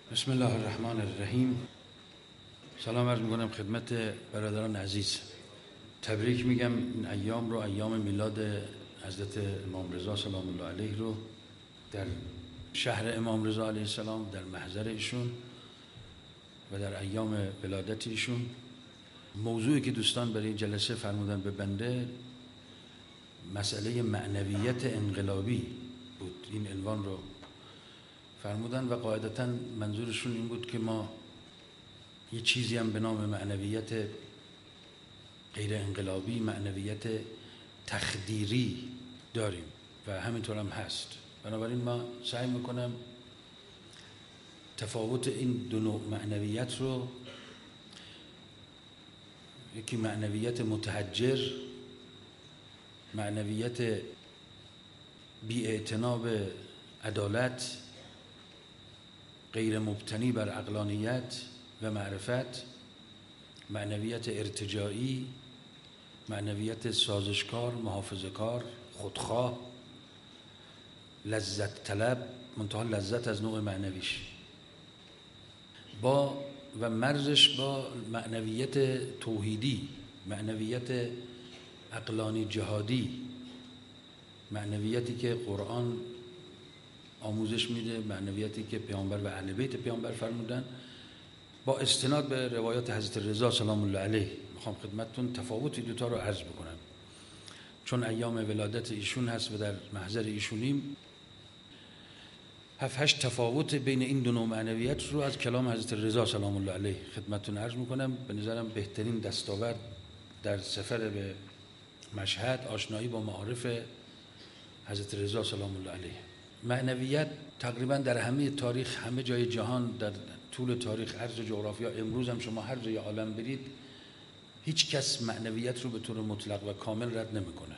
بسم الله الرحمن الرحیم. سلام عرض میکنم خدمت برادران عزیز. تبریک میگم این ایام رو، ایام میلاد حضرت امام رضا سلام الله علیه رو در شهر امام رضا علیه السلام، در محضر ایشون و در ایام ولادت ایشون. موضوعی که دوستان برای این جلسه فرمودن به بنده مسئله معنویت انقلابی بود. این عنوان رو فرمودن و قاعدتاً منظورشون این بود که ما یه چیزی هم به نام معنویت غیر انقلابی، معنویت تخدیری داریم و همینطور هم هست. بنابراین ما سعی میکنم تفاوت این دو نوع معنویت رو، یکی معنویت متحجر، معنویت بی‌اعتنا به عدالت، غیر مبتنی بر عقلانیت و معرفت، معنویت ارتجاعی، معنویت سازشکار، محافظه‌کار، خودخواه، لذت طلب، منتها لذت از نوع معنویش، با و مرزش با معنویت توحیدی، معنویت عقلانی جهادی، معنویتی که قرآن آموزش میده، معنویتی که پیامبر و اهل بیت پیامبر فرمودن، با استناد به روایات حضرت رضا سلام الله علیه. میخوام خدمتتون تفاوت این دوتا رو عرض بکنم، چون ایام ولادت ایشون هست و در محضر ایشونیم. 7-8 تفاوت بین این دو نوع معنویت رو از کلام حضرت رضا سلام الله علیه خدمتتون عرض میکنم. به نظرم بهترین دستاورد در سفر به مشهد آشنایی با معارف حضرت رضا سلام الله علیه. معنویت تقریبا در همه تاریخ، همه جای جهان، در طول تاریخ، عرض جغرافیا، امروز هم شما هر جای عالم برید، هیچ کس معنویت رو به طور مطلق و کامل رد نمیکنه.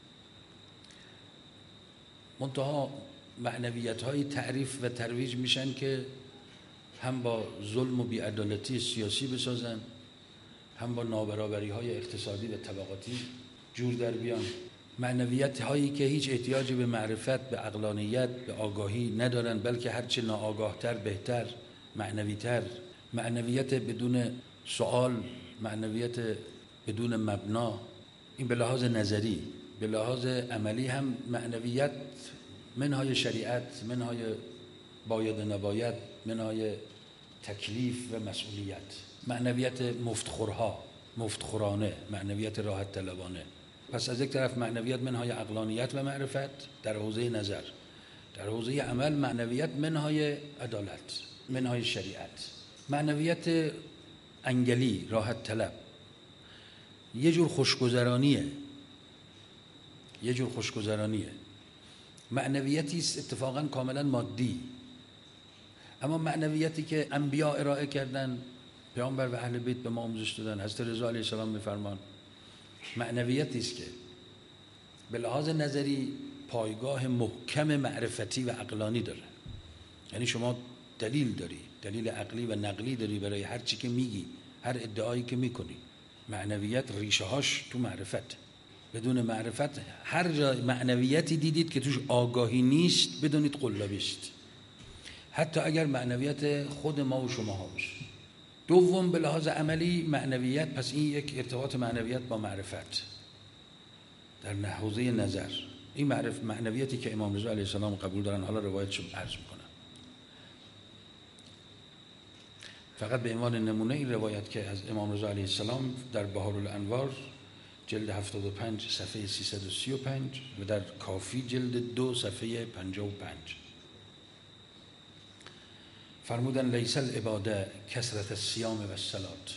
منتها معنویت های تعریف و ترویج میشن که هم با ظلم و بی‌عدالتی سیاسی بسازن، هم با نابرابری های اقتصادی و طبقاتی جور در بیان. معنویت هایی که هیچ احتیاجی به معرفت، به عقلانیت، به آگاهی ندارن، بلکه هرچه ناآگاهتر بهتر، معنویتر. معنویت بدون سؤال، معنویت بدون مبنا. این به لحاظ نظری. به لحاظ عملی هم معنویت منهای شریعت، منهای باید و نباید، منهای تکلیف و مسئولیت. معنویت مفتخورها، مفتخورانه، معنویت راحت طلبانه. پس از یک طرف معنویت منهای عقلانیت و معرفت در حوزه نظر، در حوزه عمل معنویت منهای عدالت، منهای شریعت. معنویت انگلی، راحت طلب، یه جور خوشگذرانیه، یه جور خوشگذرانیه. معنویتی است اتفاقا کاملا مادی، اما معنویتی که انبیا ارائه کردن، پیامبر و اهل بیت به ما آموزش دادن، حضرت رضا علیه السلام میفرمان، معنویتی است که به لحاظ نظری پایگاه محکم معرفتی و عقلانی داره. یعنی شما دلیل داری، دلیل عقلی و نقلی داری برای هر چی که میگی، هر ادعایی که میکنی. معنویت ریشه هاش تو معرفت. بدون معرفت هر جا معنویتی دیدید که توش آگاهی نیست، بدونید قلابی است، حتی اگر معنویت خود ما و شما ها باشه. دوم به لحاظ عملی معنویت، پس این یک ارتباط معنویت با معرفت در حوزه نظر. این معنویتی که امام رضا علیه السلام قبول دارن، حالا روایتشو عرض میکنم. فقط به عنوان نمونه این روایت که از امام رضا علیه السلام در بهارالانوار جلد 75 صفحه 335 و در کافی جلد 2 صفحه 55 فرمودن: لیس العباده کثرت الصیام و الصلات.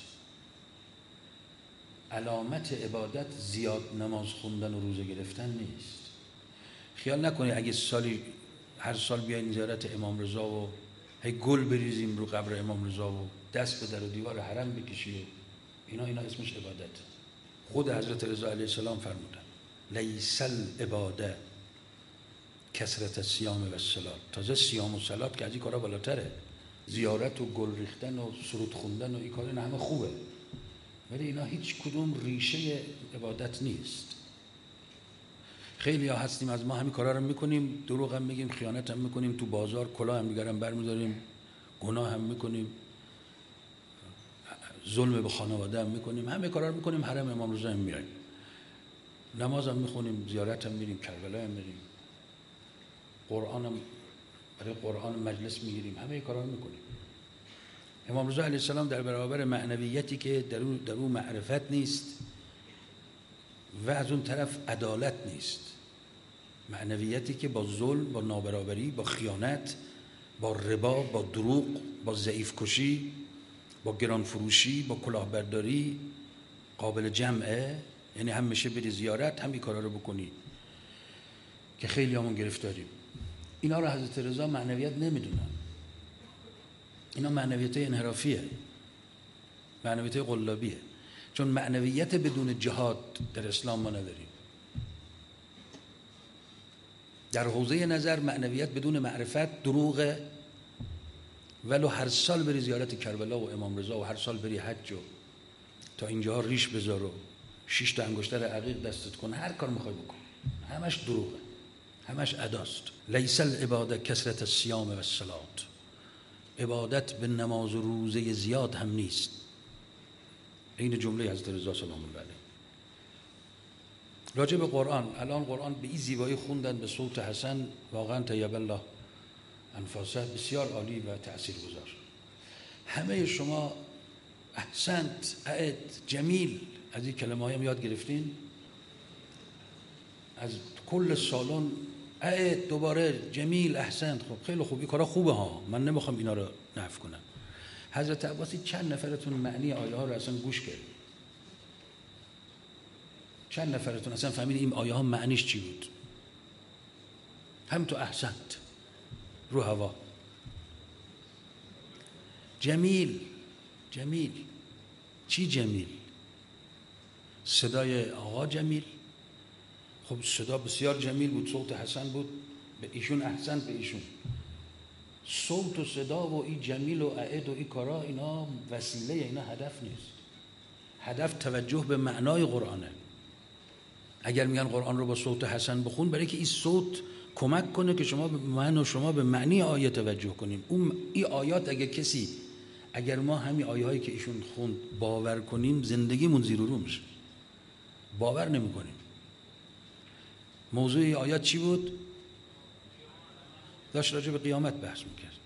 علامت عبادت زیاد نماز خوندن و روزه گرفتن نیست. خیال نکنی اگه هر سال بیاین زیارت امام رضا و هی گل بریزیم رو قبر امام رضا و دست به در و دیوار حرم بکشی، اینا اسمش عبادت. خود حضرت رضا علیه السلام فرمودن: لیس العباده کثرت الصیام و الصلات. تازه صیام و صلات که از این کارا بالاتره. زیارت و گل ریختن و سرود خوندن و این کارا همه خوبه، ولی اینا هیچ کدوم ریشه عبادت نیست. خیلی ها هستیم از ما همین کارا رو میکنیم، دروغ هم میگیم، خیانت هم میکنیم، تو بازار کلاه هم دیگرم برمیداریم، گناه هم میکنیم، ظلم به خانواده هم میکنیم، همه کارا رو میکنیم، حرم امام رضا هم میریم، نماز هم میخونیم، زیارت هم میریم، کربلا هم میریم، قرآن هم برای قرآن مجلس میگیریم، همه کارا رو میکنیم. امام رضا علیه السلام در برابر معنویتی که در اون معرفت نیست و از اون طرف عدالت نیست، معنویتی که با ظلم، با نابرابری، با خیانت، با ربا، با دروغ، با ضعیف کشی، با گران فروشی، با کلاهبرداری قابل جمعه. یعنی هم میشه بری زیارت، هم این کارا رو بکنی که خیلی همون گرفتاریم. اینا رو حضرت رضا معنویت نمیدونن، اینا معنویت انحرافیه، معنویت قلابیه. چون معنویت بدون جهاد در اسلام ما نداریم. در حوزه نظر معنویت بدون معرفت دروغه، ولو هر سال بری زیارت کربلا و امام رضا و هر سال بری حج و تا اینجا ریش بذار و 6 تا انگشتر عقیق دستت کن، هر کار میخوای بکن، همش دروغه، همش اداست. لیس العباده کثرت الصیام و الصلاة، عبادت به نماز و روزه زیاد هم نیست. این جمله حضرت رضا سلام الله علیه. راجع به قرآن، الان قرآن به این زیبایی خوندن به صوت حسن، واقعا طیب الله انفاسه، بسیار عالی و تاثیرگذار. همه شما احسنت، اعد، جمیل، از این کلمه هایم یاد گرفتین؟ از کل سالن اعد، دوباره جمیل، احسنت. خب خیلی خوب، این کارا خوبه ها، من نمیخوام اینا رو نفی کنم. حضرت عباسی چند نفرتون معنی آیه ها رو اصلا گوش کردید؟ چند نفرتون اصلا فهمید این آیه ها معنیش چی بود؟ هم تو احسنت رو هوا. جمیل، جمیل چی جمیل؟ صدای آقا جمیل؟ خب صدا بسیار جمیل بود، صوت حسن بود، به ایشون احسنت به ایشون. صوت و صدا و این جمیل و اعد و این کارا، اینا وسیله، اینا هدف نیست. هدف توجه به معنای قرآنه. اگر میگن قرآن رو با صوت حسن بخون، برای که این صوت کمک کنه که شما من و شما به معنی آیه توجه کنیم. اون این آیات اگر ما همین آیه هایی که ایشون خوند باور کنیم، زندگیمون زیر و رو میشه. باور نمی کنیم. موضوع این آیات چی بود؟ داشت راجع به قیامت بحث میکرد.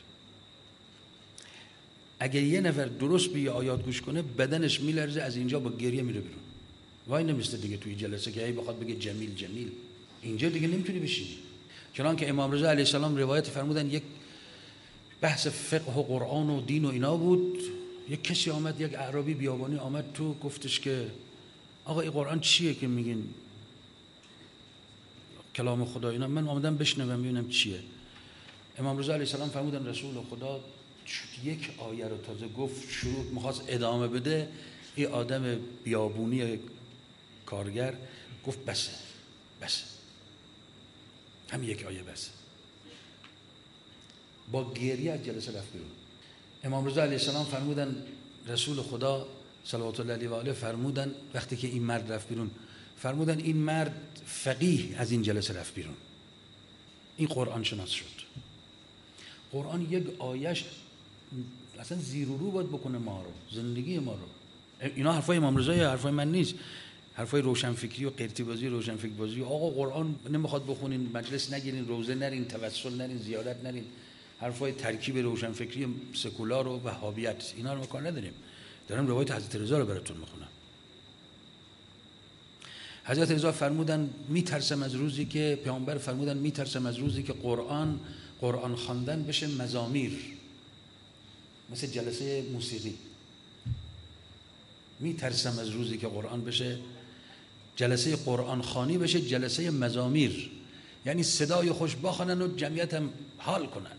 اگر یه نفر درست به آیات گوش کنه، بدنش میلرزه، از اینجا با گریه میره بیرون. وای نمیسته دیگه توی جلسه که بخواد بگه جمیل جمیل، اینجا دیگه نمیتونی بشینی. چنانکه امام رضا علیه السلام روایت فرمودن، یک بحث فقه و قرآن و دین و اینا بود، یک کسی آمد، یک اعرابی بیابانی آمد تو، گفتش که آقا این قرآن چیه که میگین کلام خدا اینا؟ من آمدم بشنوم ببینم چیه. امام رضا علیه السلام فرمودن رسول خدا یک آیه رو تازه گفت، شروع میخواست ادامه بده، این آدم بیابونی کارگر گفت بسه، هم یک آیه بسه، با گریه از جلسه رفت بیرون. امام رضا علیه السلام فرمودن، رسول خدا صلوات الله علیه و آله فرمودن، وقتی که این مرد رفت بیرون، فرمودن این مرد فقیه از این جلسه رفت بیرون، این قرآن شناس شد. قرآن یک آیش اصلا زیر و رو باید بکنه ما رو، زندگی ما رو. اینا حرفای امام رضا، حرفای من نیست، حرفای روشنفکری و قرتی بازی، روشنفکر بازی. آقا قرآن نمیخواد بخونین، مجلس نگیرین، روزه نرین، توسل نرین، زیارت نرین، حرفای ترکیب روشنفکری سکولار و وهابیت، اینا رو کار نداریم. دارم روایت حضرت رضا رو براتون میخونم. حضرت رضا فرمودن میترسم از روزی که، پیامبر فرمودن میترسم از روزی که قرآن خواندن بشه مزامیر، مثل جلسه موسیقی. میترسم از روزی که قرآن بشه، جلسه قرآن خوانی بشه جلسه مزامیر، یعنی صدای خوش بخونن و جمعیت هم حال کنن.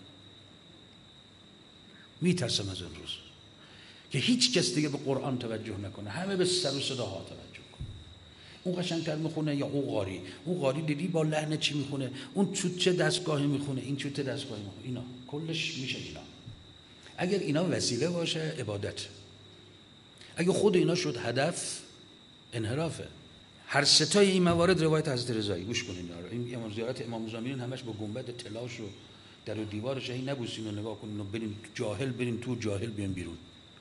میترسم از اون روز که هیچ کس دیگه به قرآن توجه نکنه، همه به سر و صداها توجه کنه. اون قشنگتر میخونه یا اون قاری دیدی با لحن چی میخونه، اون چه دستگاهی میخونه، این چه دستگاهی میخونه، اینا کلش میشه اینا. اگر اینا وسیله باشه عبادت، اگه خود اینا شد هدف، انحرافه. هر ستای این موارد روایت حضرت رضایی، گوش کنین. این زیارت امام زمین همش با گنبد طلاش و در و دیوارش هی نبوسین و نگاه کنین و برین جاهل برین تو، جاهل بیان بیرون.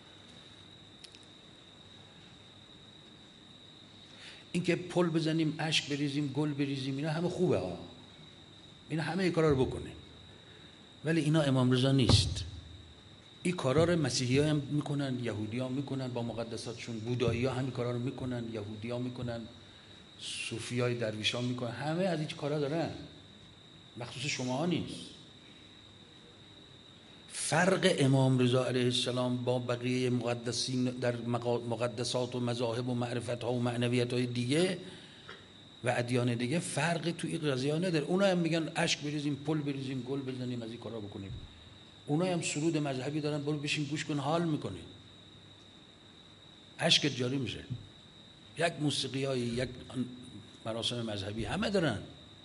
اینکه پل بزنیم، اشک بریزیم، گل بریزیم، اینا همه خوبه ها، اینا همه این کارا رو بکنیم، ولی اینا امام رضا نیست. این کارا رو مسیحی ها هم میکنن، یهودی ها میکنن با مقدساتشون، بودایی ها همین کارا رو میکنن، یهودی ها میکنن، صوفی های درویش ها میکنن، همه از این کارا دارن، مخصوص شما ها نیست. فرق امام رضا علیه السلام با بقیه مقدسین در مقدسات و مذاهب و معرفت ها و معنویت های دیگه و ادیان دیگه فرق تو این قضیه ها نداره. اونا هم میگن اشک بریزیم، پل بریزیم، گل بزنیم، از این کارا بکنیم. اونا هم سرود مذهبی دارن، برو بشین گوش کن حال میکنی، اشکت جاری میشه. یک موسیقی های، یک مراسم مذهبی همه دارن.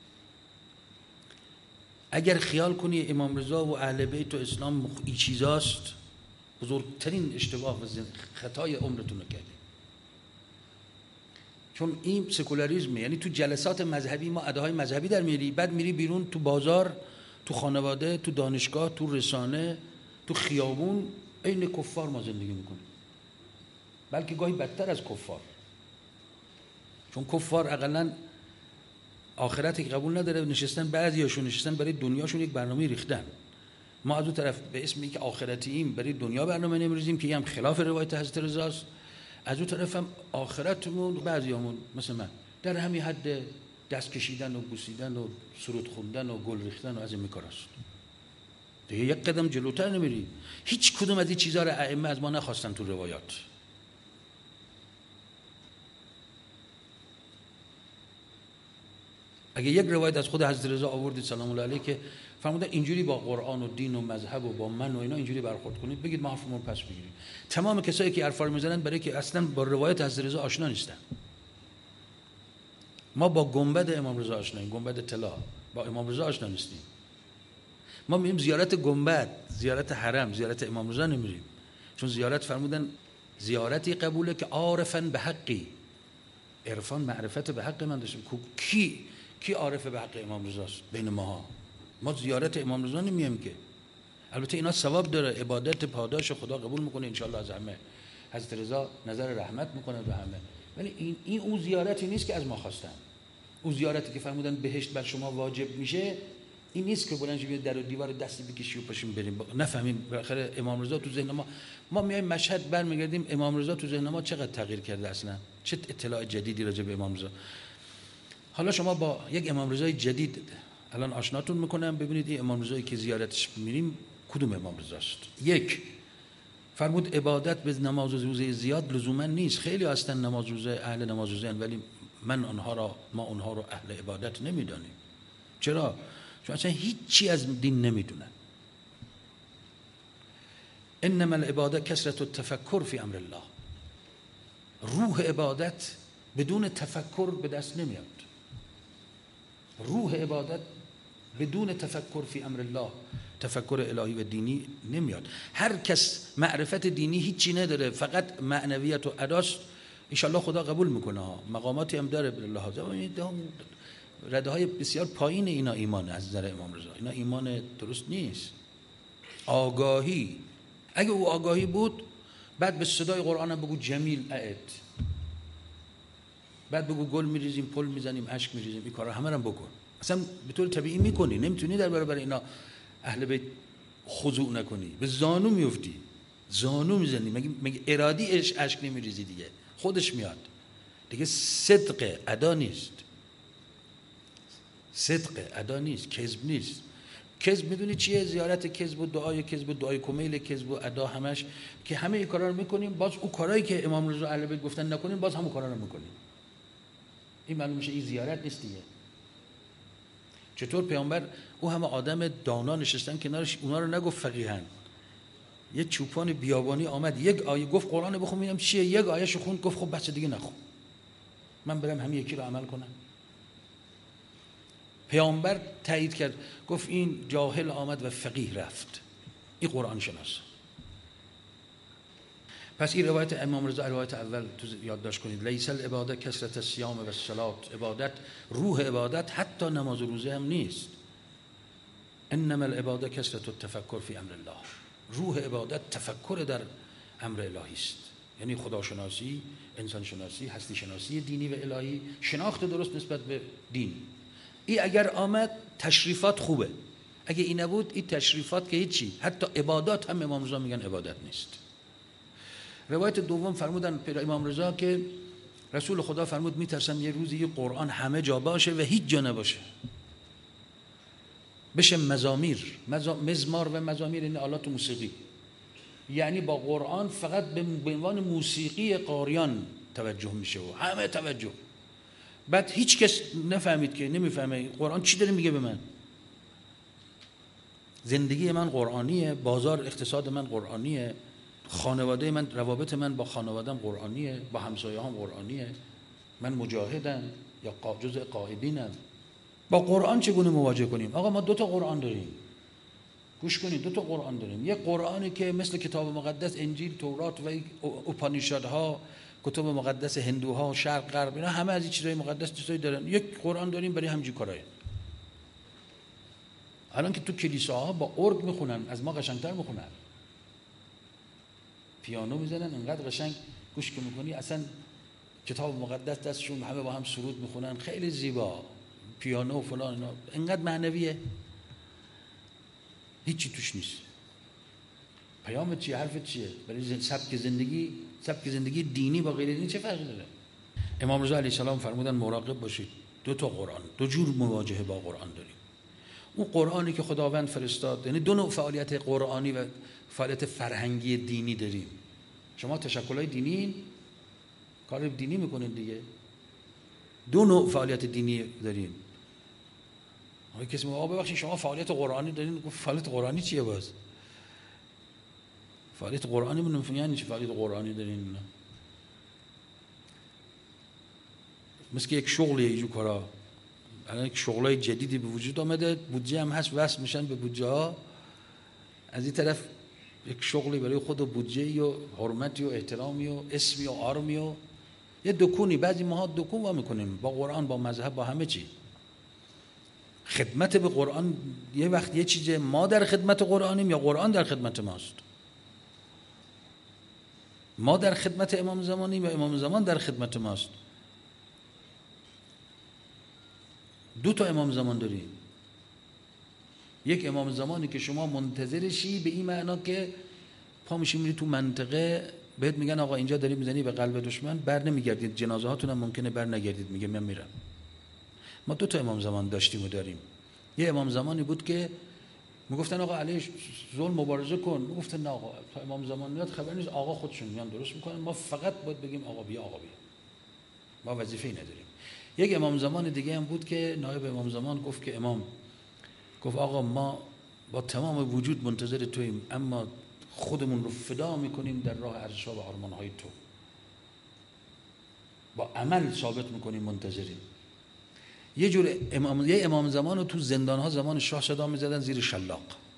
اگر خیال کنی امام رضا و اهل بیت و اسلام این چیزاست، بزرگترین اشتباه و خطای عمرتون رو کردی. چون این سکولاریسمه، یعنی تو جلسات مذهبی ما اداهای مذهبی در میری، بعد میری بیرون تو بازار، تو خانواده، تو دانشگاه، تو رسانه، تو خیابون عین کفار ما زندگی میکنیم، بلکه گاهی بدتر از کفار. چون کفار اقلن آخرتی قبول نداره، نشستن بعضیاشون نشستن برای دنیاشون یک برنامه ریختن. ما از اون طرف به اسم اینکه آخرتییم برای دنیا برنامه نمیریزیم که هم خلاف روایت حضرت رضاست، از اون طرف هم آخرتمون بعضیامون مثل من در همین حد دست کشیدن و بوسیدن و سرود خوندن و گل ریختن و از این کاراست. دیگه یک قدم جلوتر نمیری. هیچ کدوم از این چیزا رو ائمه از ما نخواستن تو روایات. اگه یک روایت از خود حضرت رضا آوردید سلام الله علیه که فرمودن اینجوری با قرآن و دین و مذهب و با من و اینا اینجوری برخورد کنید، بگید ما حرفمون پس بگیریم. تمام کسایی که حرفا رو میزنن برای که اصلا با روایت حضرت رضا آشنا نیستن. ما با گنبد امام رضا آشناییم، گنبد طلا، با امام رضا آشنا نیستیم. ما میریم زیارت گنبد، زیارت حرم، زیارت امام رضا نمیریم. چون زیارت فرمودن زیارتی قبوله که عارفاً به حقی، عرفان معرفت به حق من داشتیم. کی عارف به حق امام رضاست بین ماها؟ ما زیارت امام رضا نمیم که. البته اینا ثواب داره، عبادت پاداش خدا قبول میکنه انشالله از همه، حضرت رضا نظر رحمت میکنه به همه، ولی این اون زیارتی نیست که از ما خواستن. اون زیارتی که فرمودن بهشت بر شما واجب میشه، این نیست که بلند شی در و دیوار دستی بکشی و پاشیم بریم نفهمیم. بالاخره امام رضا تو ذهن ما میایم مشهد برمیگردیم، امام رضا تو ذهن ما چقدر تغییر کرده، اصلا چه اطلاع جدیدی راجع به امام رضا. حالا شما با یک امام رضای جدید الان آشناتون میکنم، ببینید این امام رضایی که زیارتش میریم کدوم امام رضاست. یک، فرمود عبادت به نماز روزه زیاد لزوما نیست. خیلی هستن نماز روزه، اهل نماز روزه ان، ولی ما اونها رو اهل عبادت نمیدانیم. چرا؟ چون اصلا هیچی از دین نمیدونن. انما العباده کثرت التفکر فی امر الله. روح عبادت بدون تفکر به دست نمیاد. روح عبادت بدون تفکر فی امر الله، تفکر الهی و دینی نمیاد. هر کس معرفت دینی هیچی نداره، فقط معنویت و اداست، انشالله خدا قبول میکنه ها. مقاماتی هم داره بالله، رده های بسیار پایین اینا ایمان از نظر امام رضا. اینا ایمان درست نیست. آگاهی، اگه او آگاهی بود بعد به صدای قرآن هم بگو جمیل اعد، بعد بگو گل میریزیم، پل میزنیم، اشک میریزیم، این کارا همه رو بکن. اصلا به طور طبیعی میکنی، نمیتونی در برابر اینا اهل بیت خضوع نکنی، به زانو میفتی، زانو میزنی. مگه ارادی اشک نمیریزی دیگه، خودش میاد دیگه. صدق ادا نیست، صدق ادا نیست، کذب نیست. کذب میدونی چیه؟ زیارت کذب و دعای کذب و دعای کمیل کذب و ادا، همش که همه این کارا رو میکنیم، باز اون کارهایی که امام رضا اهل بیت گفتن نکنیم باز همون کارا رو میکنیم. این معلوم میشه این زیارت نیست دیگه. چطور پیامبر او همه آدم دانا نشستن کنارش، اونا رو نگفت فقیهن، یه چوپان بیابانی آمد یک آیه گفت قرآن بخون ببینم چیه، یک آیه‌شو خوند گفت خب بچه دیگه نخون، من برم همین یکی رو عمل کنم. پیامبر تایید کرد، گفت این جاهل آمد و فقیه رفت، این قرآن شناس. پس این روایت امام رضا، روایت اول تو یادداشت کنید، لیس العباده کثرت الصیام و الصلاه. عبادت، روح عبادت حتی نماز و روزه هم نیست. انما العباده کثرة التفکر فی امر الله. روح عبادت تفکر در امر الهی است، یعنی خداشناسی، انسان شناسی، هستی شناسی دینی و الهی، شناخت درست نسبت به دین. این اگر آمد تشریفات خوبه، اگه این نبود این تشریفات که هیچی، حتی عبادات هم امام رضا میگن عبادت نیست. روایت دوم فرمودن امام رضا که رسول خدا فرمود میترسم یه روزی یه قرآن همه جا باشه و هیچ جا نباشه، بشه مزامیر، مزمار و مزامیر این آلات موسیقی، یعنی با قرآن فقط به عنوان موسیقی قاریان توجه میشه و همه توجه، بعد هیچ کس نفهمید که نمیفهمه قرآن چی داره میگه به من. زندگی من قرآنیه، بازار اقتصاد من قرآنیه، خانواده من، روابط من با خانوادم قرآنیه، با همسایه هم قرآنیه، من مجاهدم یا جزء قائدینم. با قرآن چگونه مواجه کنیم؟ آقا ما 2 تا قرآن داریم، گوش کنید، 2 تا قرآن داریم. یک قرآنی که مثل کتاب مقدس انجیل، تورات و اوپانیشادها، کتب مقدس هندوها، شرق غرب، اینا همه از این چیزای مقدس چیزایی دارن. یک قرآن داریم برای همین کارا. الان که تو کلیساها با ارگ میخونن، از ما قشنگتر میخونن، پیانو میزنن انقدر قشنگ گوش که میکنی اصلا کتاب مقدس دستشون، همه با هم سرود میخونن، خیلی زیبا، پیانو فلان، اینا انقدر معنویه، هیچی توش نیست. پیامت چیه؟ حرفت چیه؟ برای سبک زندگی دینی با غیر دینی چه فرقی داره؟ امام رضا علیه السلام فرمودن مراقب باشید، 2 تا قرآن، 2 جور مواجهه با قرآن داریم. اون قرآنی که خداوند فرستاد، یعنی 2 نوع فعالیت قرآنی و فعالیت فرهنگی دینی داریم. شما تشکل‌های دینی کار دینی میکنین دیگه. 2 نوع فعالیت دینی داریم. آقا کسی میگه ببخشید شما فعالیت قرآنی دارین، گفت فعالیت قرآنی چیه باز؟ فعالیت قرآنی من یعنی چی فعالیت قرآنی دارین؟ مثل یک شغلیه اینجور کارا. الان یک شغلای جدیدی به وجود آمده، بودجه هم هست، وصل میشن به بودجه ها. از این طرف یک شغلی برای خود و بودجه‌ای و حرمتی و احترامی و اسمی و آرمی و یه دکونی، بعضی ماها دکون وا میکنیم با قرآن، با مذهب، با همه چی. خدمت به قرآن یه وقت یه چیزه، ما در خدمت قرآنیم یا قرآن در خدمت ماست؟ ما در خدمت امام زمانیم یا امام زمان در خدمت ماست؟ 2 تا امام زمان داریم. یک امام زمانی که شما منتظرشی، به این معنا که پا میشی میری تو منطقه بهت میگن آقا اینجا داری میزنی به قلب دشمن، بر نمیگردید، جنازه هاتون هم ممکنه بر نگردید، میگه من میرم. ما 2 تا امام زمان داشتیم و داریم. یه امام زمانی بود که میگفتن آقا علیه ظلم مبارزه کن، میگفتن نه آقا تا امام زمان میاد خبر نیست، آقا خودشون میان درست میکنن، ما فقط باید بگیم آقا بیا، آقا بیا، ما وظیفه‌ای نداریم. یک امام زمان دیگه هم بود که نایب امام زمان گفت که امام گفت آقا ما با تمام وجود منتظر توییم، اما خودمون رو فدا میکنیم در راه ارزش‌ها و آرمان‌های تو، با عمل ثابت میکنیم منتظریم. یه امام زمان رو تو زندان‌ها زمان شاه صدا می‌زدن زیر شلاق.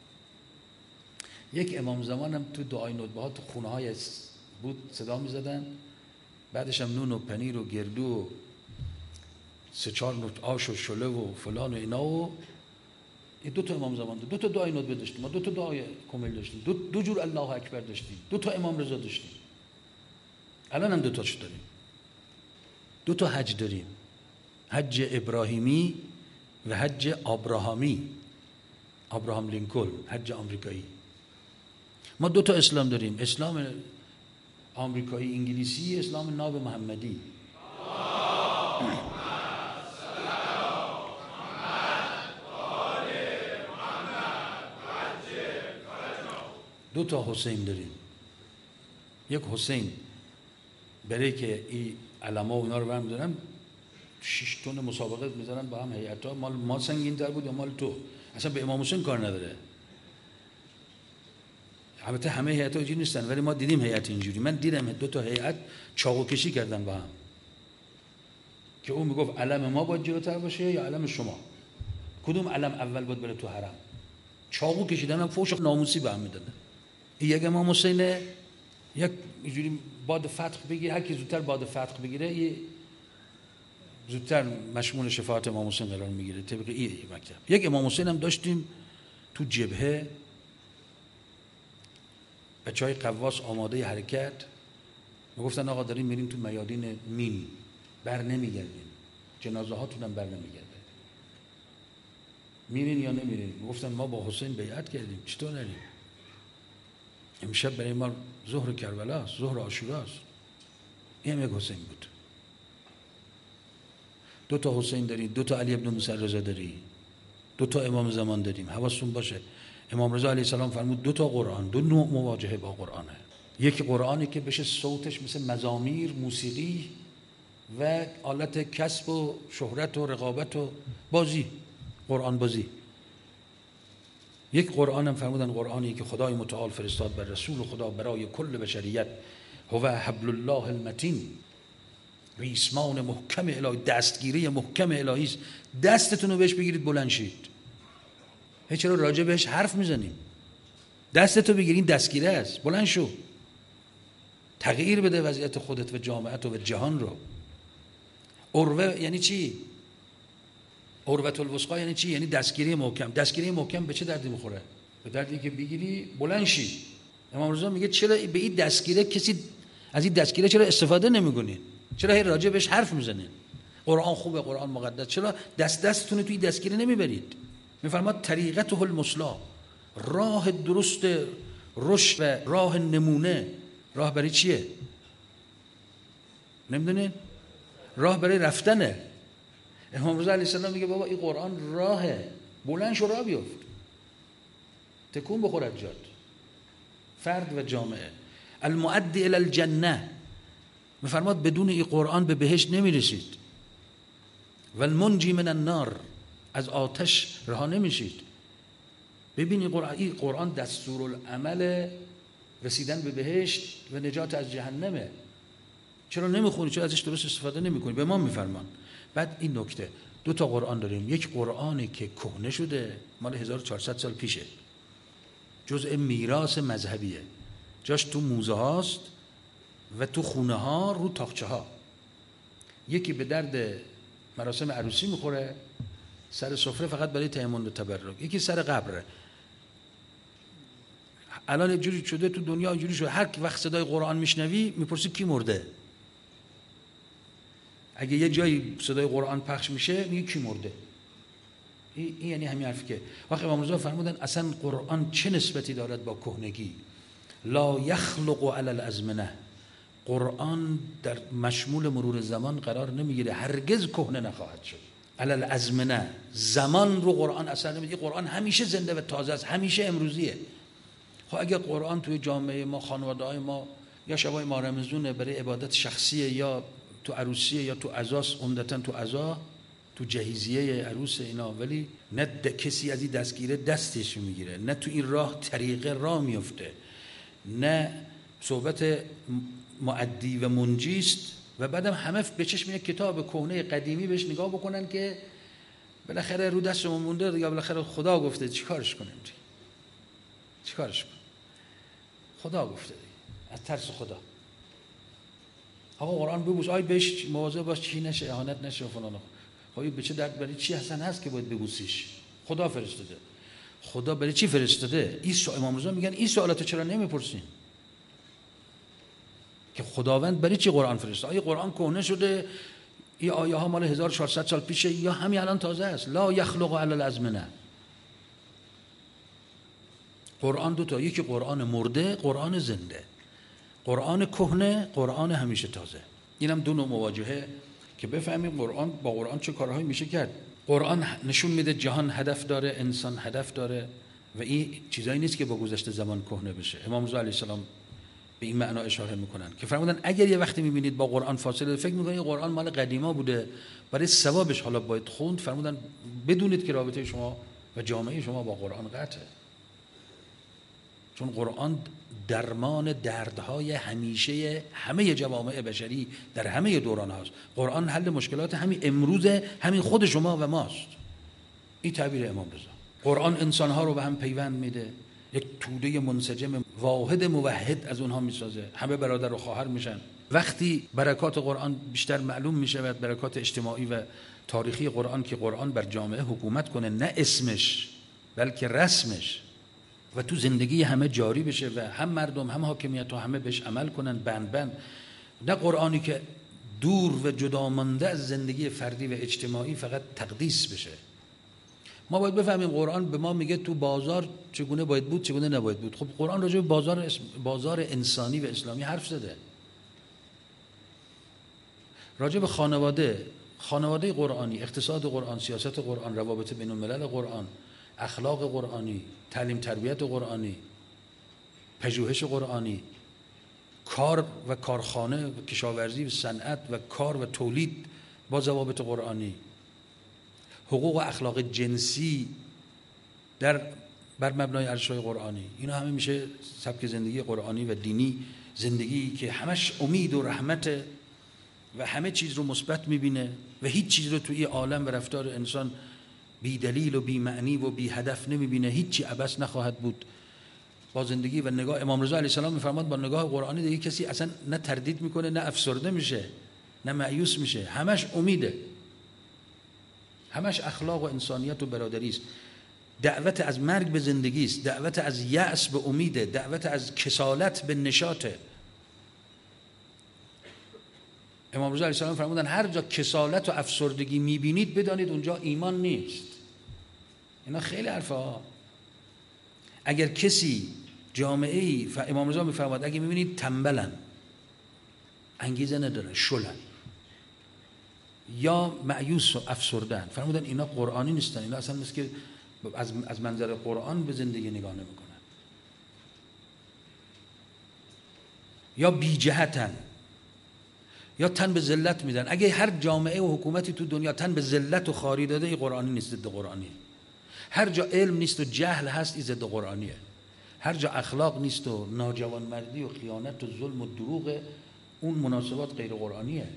یک امام زمان هم تو دعای ندبه ها تو خونه‌های بود صدا می‌زدن، بعدش هم نون و پنیر و گردو و 3-4 نوع آش و شله و فلان و اینا. و این 2 تا امام زمان داشت، 2 تا دعای ندبه داشتیم، ما 2 تا دعای کامل داشتیم، 2 جور الله اکبر داشتیم، 2 تا امام رضا داشتیم. الان هم 2 تاش داریم. 2 تا حج داریم، حج ابراهیمی و حج ابراهامی، ابراهام لینکلن، حج آمریکایی. ما 2 تا اسلام داریم، اسلام آمریکایی انگلیسی، اسلام ناب محمدی. دو تا حسین داریم. یک حسین برای که این علما و اینا رو برم دارن 6 تن مسابقه میذارن با هم، هیئت‌ها مال ما سنگین تر بود یا مال تو، اصلا به امام حسین کار نداره. البته همه هیئت‌ها اینجوری نیستن، ولی ما دیدیم هیئت اینجوری. من دیدم 2 تا هیئت چاقو کشی کردن با هم که اون میگفت علم ما باید جلوتر باشه یا علم شما، کدوم علم اول باید بره تو حرم. چاقو کشیدن هم فوش ناموسی به هم میدادن. یک امام حسینه، یک اینجوری باد فتح بگیره، هر کی زودتر باد فتح بگیره زودتر مشمول شفاعت امام حسین قرار میگیره طبق این مکتب. یک امام حسین هم داشتیم تو جبهه بچهای قواس آماده حرکت میگفتن آقا داریم میریم تو میادین مین، بر نمیگردیم، جنازه هاتون هم بر نمیگرده، میرین یا نمیرین؟ میگفتن ما با حسین بیعت کردیم، چطور نریم؟ امشب برای ما ظهر کربلاست، ظهر عاشوراست. این هم یک حسین بود. 2 تا حسین داری، 2 تا علی ابن موسی رضا داری، 2 تا امام زمان داریم. حواستون باشه امام رضا علیه السلام فرمود 2 تا قرآن، 2 نوع مواجهه با قرآنه. یک قرآنی که بشه صوتش مثل مزامیر، موسیقی و آلت کسب و شهرت و رقابت و بازی، قرآن بازی. یک قرآن هم فرمودن قرآنی که خدای متعال فرستاد بر رسول خدا برای کل بشریت، هو حبل الله المتین، ریسمان محکم الهی، دستگیری محکم الهی است. دستتون رو بهش بگیرید بلند شید. چرا راجع بهش حرف میزنیم؟ دستتو بگیرین دستگیره است، بلند شو، تغییر بده وضعیت خودت و جامعت و جهان رو. عروه یعنی چی؟ عروة الوثقی یعنی چی؟ یعنی دستگیری محکم. دستگیری محکم به چه دردی میخوره؟ به دردی که بگیری بلند شی. امام رضا میگه چرا به این دستگیره کسی از این دستگیره چرا استفاده نمیکنین؟ چرا هی راجع بهش حرف میزنین؟ قرآن خوبه، قرآن مقدس، چرا دستتون توی دستگیره نمیبرید؟ میفرماد طریقته المثلا، راه درست رشد و راه نمونه. راه برای چیه؟ نمیدونین؟ راه برای رفتنه. امام رضا علیه السلام میگه بابا این قرآن راهه، بلند شو راه بیفت، تکون بخورد جات، فرد و جامعه. المؤدی الی الجنه، میفرماد بدون این قرآن به بهشت نمیرسید. و المنجی من النار، از آتش رها نمیشید. ببینید این قرآن دستورالعمل رسیدن به بهشت و نجات از جهنمه. چرا نمیخونی؟ چرا ازش درست استفاده نمیکنی؟ به ما میفرمان. بعد این نکته، 2 تا قرآن داریم. یک قرآنی که کهنه شده، مال 1400 سال پیشه، جزء میراث مذهبیه، جاش تو موزه هاست و تو خونه ها، رو تاقچه ها. یکی به درد مراسم عروسی میخوره، سر سفره فقط برای تیمم و تبرک. یکی سر قبره. الان اینجوری شده تو دنیا، اینجوری شده هر وقت صدای قرآن میشنوی میپرسی کی مرده. اگه یه جایی صدای قرآن پخش میشه میگه کی مرده. این یعنی همین حرفی که وقتی امام رضا فرمودن اصلا قرآن چه نسبتی دارد با کهنگی. لا یخلق علی الازمنه، قرآن در مشمول مرور زمان قرار نمیگیره، هرگز کهنه نخواهد شد. علی الازمنه، زمان رو قرآن اثر نمیده. قرآن همیشه زنده و تازه است، همیشه امروزیه. خب اگر قرآن توی جامعه ما، خانواده‌های ما، یا شبای ما رمضونه برای عبادت شخصیه، یا تو عروسیه، یا تو عزاست، عمدتاً تو عزا، تو جهیزیه عروس اینا، ولی نه کسی از این دستگیره دستش میگیره، نه تو این راه طریقه راه میفته، نه صحبت معدی و منجیست. و بعدم همه به چشم یک کتاب کهنه قدیمی بهش نگاه بکنن که بالاخره رو دستمون مونده، یا بالاخره خدا گفته چیکارش کنیم؟ چیکارش کنیم؟ خدا گفته از ترس خدا. آقا قرآن ببوس، آی بهش مواظب باش چی نشه، اهانت نشه و فلان. خب به چه درد، برای چی اصلا هست که باید ببوسیش؟ خدا فرستاده. خدا برای چی فرستاده؟ امام رضا میگن این سوالاتو چرا نمیپرسین؟ که خداوند برای چی قرآن فرستاد؟ آیا قرآن کهنه شده؟ این آیه ها مال 1400 سال پیشه یا همین الان تازه است؟ لا یخلق علی الازمنه. قرآن 2 تا، یکی قرآن مرده، قرآن زنده. قرآن کهنه، قرآن همیشه تازه. اینم 2 نوع مواجهه که بفهمیم قرآن با قرآن چه کارهایی میشه کرد. قرآن نشون میده جهان هدف داره، انسان هدف داره و این چیزایی نیست که با گذشت زمان کهنه بشه. امام رضا علیه السلام به این معنا اشاره میکنن که فرمودن اگر یه وقتی میبینید با قرآن فاصله، فکر میکنید قرآن مال قدیما بوده، برای ثوابش حالا باید خوند، فرمودن بدونید که رابطه شما و جامعه شما با قرآن قطعه. چون قرآن درمان دردهای همیشه همه جوامع بشری در همه دوران هاست. قرآن حل مشکلات همین امروز، همین خود شما و ماست. این تعبیر امام رضا. قرآن انسانها رو به هم پیوند میده، یک توده منسجم واحد موحد از اونها میسازه، همه برادر و خواهر میشن. وقتی برکات قرآن بیشتر معلوم میشه و برکات اجتماعی و تاریخی قرآن، که قرآن بر جامعه حکومت کنه، نه اسمش بلکه رسمش و تو زندگی همه جاری بشه و هم مردم هم حاکمیت و همه بهش عمل کنن بند بند. نه قرآنی که دور و جدا مانده از زندگی فردی و اجتماعی فقط تقدیس بشه. ما باید بفهمیم قرآن به ما میگه تو بازار چگونه باید بود چگونه نباید بود. خب قرآن راجع به بازار انسانی و اسلامی حرف زده، راجع به خانواده قرآنی، اقتصاد قرآن، سیاست قرآن، روابط بین الملل قرآن، اخلاق قرآنی، تعلیم تربیت قرآنی، پژوهش قرآنی، کار و کارخانه و کشاورزی و صنعت و کار و تولید با ضوابط قرآنی، حقوق و اخلاق جنسی بر مبنای ارزش‌های قرآنی. اینا همه میشه سبک زندگی قرآنی و دینی، زندگی که همش امید و رحمت و همه چیز رو مثبت میبینه و هیچ چیز رو توی عالم و رفتار انسان بی دلیل و بی معنی و بی هدف نمیبینه. هیچی عبث نخواهد بود با زندگی و نگاه. امام رضا علیه السلام میفرماد با نگاه قرآنی دیگه کسی اصلا نه تردید میکنه، نه افسرده میشه، نه مایوس میشه، همش امیده، همش اخلاق و انسانیت و برادری است. دعوت از مرگ به زندگی است، دعوت از یأس به امیده، دعوت از کسالت به نشاطه. امام رضا علیه السلام فرمودن هر جا کسالت و افسردگی میبینید بدانید اونجا ایمان نیست. اینا خیلی حرفا. اگر کسی جامعه‌ای، امام رضا میفرماد اگه میبینید تنبلن، انگیزه ندارن، شلن یا مایوس و افسردن، فرمودن اینا قرآنی نیستن، اینا اصلا مثل که از منظر قرآن به زندگی نگاه نمیکنن، یا بی جهتن، یا تن به ذلت میدن. اگه هر جامعه و حکومتی تو دنیا تن به ذلت و خواری داده، این قرآنی نیست، ضد قرآنیه. هر جا علم نیست و جهل هست، این ضد قرآنیه. هر جا اخلاق نیست و ناجوانمردی و خیانت و ظلم و دروغ، اون مناسبات غیر قرآنیه.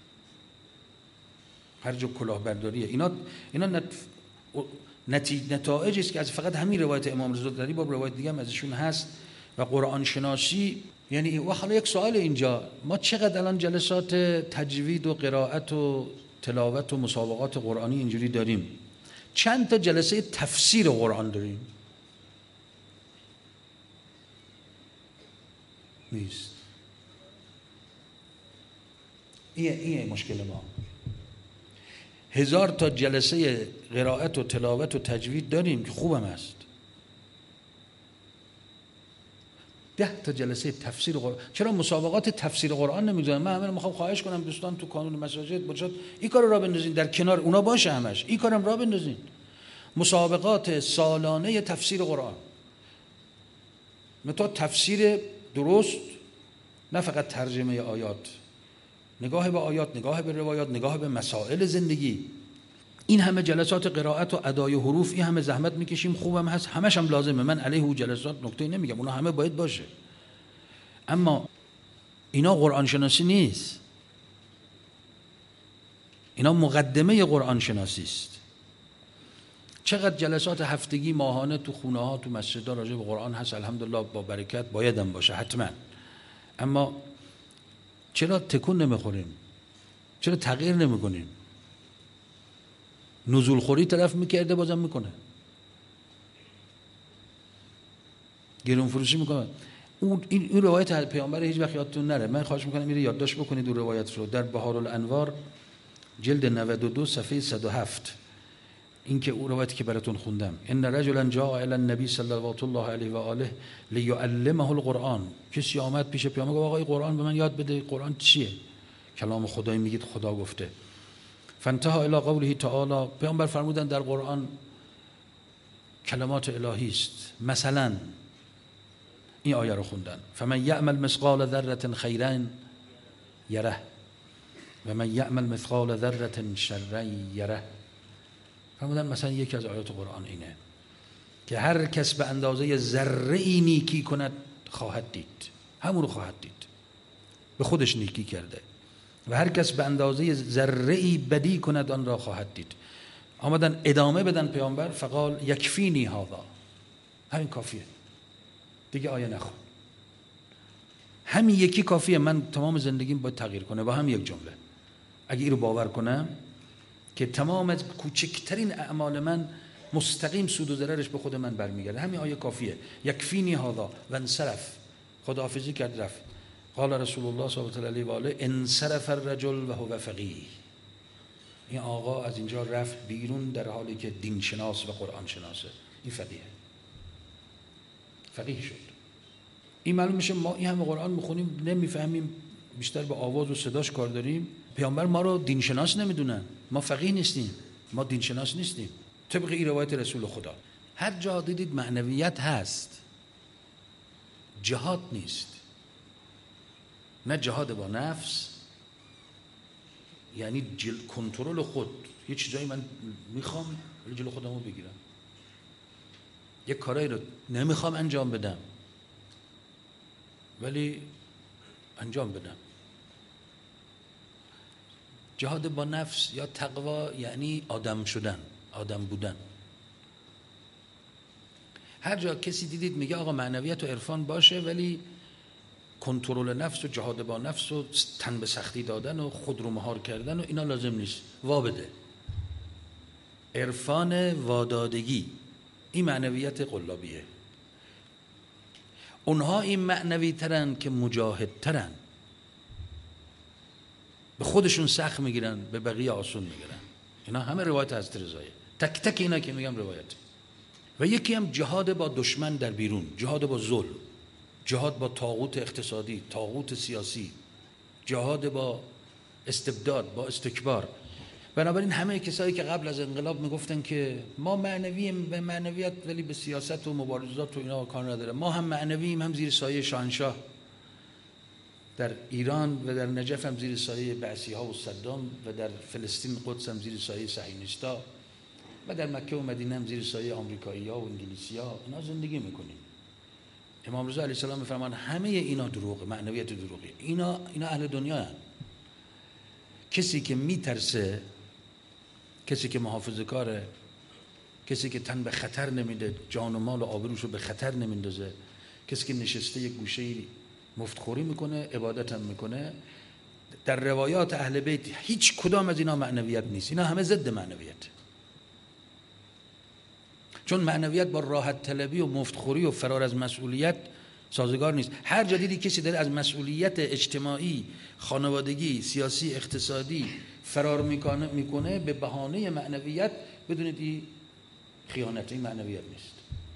هر جا کلاهبرداریه. اینا نتایجی است که از فقط همین روایت امام رضا داری با روایت دیگه هم ازشون هست. و قرآن شناسی یعنی حالا یک سوال اینجا، ما چقدر الان جلسات تجوید و قرائت و تلاوت و مسابقات قرآنی اینجوری داریم؟ چند تا جلسه تفسیر قرآن داریم؟ نیست. این مشکل ما. 1000 تا جلسه قرائت و تلاوت و تجوید داریم که خوبم هست. 10 تا جلسه تفسیر قرآن. چرا مسابقات تفسیر قرآن نمیذارن؟ من همه میخوام خواهش کنم دوستان تو کانون مساجد باشد این کارو را بندازین، در کنار اونا باشه، همش این کارم را بندازین. مسابقات سالانه تفسیر قرآن، متا تفسیر درست، نه فقط ترجمه آیات، نگاه به آیات، نگاه به روایات، نگاه به مسائل زندگی. این همه جلسات قرائت و ادای حروف، این همه زحمت میکشیم، خوبم هست، همش هم لازمه، من علیه اون جلسات نکته نمیگم، اونا همه باید باشه. اما اینا قرآن شناسی نیست، اینا مقدمه قرآن شناسی است. چقدر جلسات هفتگی ماهانه تو خونه ها تو مسجدها راجع به قرآن هست، الحمدلله با برکت، بایدم باشه حتما. اما چرا تکون نمیخوریم؟ چرا تغییر نمیکنیم؟ نزول خوری طرف میکرده بازم میکنه، گرون فروشی میکنه. این روایت پیامبر هیچ وقت یادتون نره. من خواهش میکنم میره یادداشت بکنید اون روایت رو، در بهارالانوار جلد 92 صفحه 107. این که اون روایتی که براتون خوندم، ان رجلا جاء الی النبی صلی الله علیه و آله لیعلمه القرآن، کسی آمد پیش پیامبر گفت آقا قرآن به من یاد بده، قرآن چیه؟ کلام خدایی میگید خدا گفته. فانتهى الی قوله تعالی، پیامبر فرمودن در قرآن کلمات الهی است. مثلا این آیه رو خوندن، فمن یعمل مثقال ذره خیرا یره و من یعمل مثقال ذره شرا یره. فرمودن مثلا یکی از آیات قرآن اینه که هر کس به اندازه ذره ای نیکی کند خواهد دید، همون رو خواهد دید، به خودش نیکی کرده. و هر کس به اندازه ذره ای بدی کند آن را خواهد دید. آمدن ادامه بدن پیامبر، فقال یکفینی هذا، همین کافیه دیگه، آیه نخون، همین یکی کافیه، من تمام زندگیم باید تغییر کنه با هم یک جمله. اگه این رو باور کنم که تمام از کوچکترین اعمال من مستقیم سود و ضررش به خود من برمیگرده. همین آیه کافیه. یکفینی هذا و انصرف، خداحافظی کرد رفت. قال رسول الله صلی الله علیه و آله انصرف الرجل و هو فقیه. این آقا از اینجا رفت بیرون در حالی که دین شناس و قرآن شناسه. این فقیه شد. این معلوم میشه ما این همه قرآن میخونیم نمیفهمیم، بیشتر به آواز و صداش کار داریم. پیامبر ما رو دین شناس نمیدونن، ما فقیه نیستیم، ما دین شناس نیستیم طبق این روایت رسول خدا. هر جا دیدید معنویت هست، جهاد نیست. نه جهاد با نفس، یعنی کنترل خود. یه چیزایی من میخوام ولی جلو خودمو بگیرم، یه کارایی رو نمیخوام انجام بدم ولی انجام بدم. جهاد با نفس یا تقوا یعنی آدم شدن، آدم بودن. هر جا کسی دیدید میگه آقا معنویت و عرفان باشه ولی کنترل نفس و جهاد با نفس و تن به سختی دادن و خود رو مهار کردن و اینا لازم نیست، وا بده. عرفان وادادگی این معنویت قلابیه. اونها این معنوی ترن که مجاهد ترن، به خودشون سخت میگیرن به بقیه آسون میگیرن. اینا همه روایت حضرت رضایه، تک تک اینا که میگم روایت. و یکی هم جهاد با دشمن در بیرون، جهاد با ظلم، جهاد با طاغوت اقتصادی، طاغوت سیاسی، جهاد با استبداد، با استکبار. بنابراین همه کسایی که قبل از انقلاب میگفتن که ما معنوییم به معنویت ولی به سیاست و مبارزات و اینا کار نداره، ما هم معنوییم، هم زیر سایه شاهنشاه در ایران و در نجف هم زیر سایه بعثی ها و صدام و در فلسطین قدس هم زیر سایه صهیونیستا و در مکه و مدینه هم زیر سایه آمریکایی ها و انگلیسی ها اینا زندگی میکنیم. امام رضا علیه السلام میفرمان همه اینا دروغه، معنویت دروغی. اینا اهل دنیا هستند. کسی که میترسه، کسی که محافظه کاره، کسی که تن به خطر نمیده، جان و مال و آبروشو به خطر نمیندازه، کسی که نشسته یک گوشه‌ای مفتخوری میکنه، عبادت هم میکنه، در روایات اهل بیت هیچ کدام از اینا معنویت نیست. اینا همه ضد معنویت. چون معنویت با راحت طلبی و مفتخوری و فرار از مسئولیت سازگار نیست. هر جا دیدی کسی داره از مسئولیت اجتماعی، خانوادگی، سیاسی، اقتصادی فرار میکنه به بهانه معنویت، بدونید این خیانت، این معنویت نیست.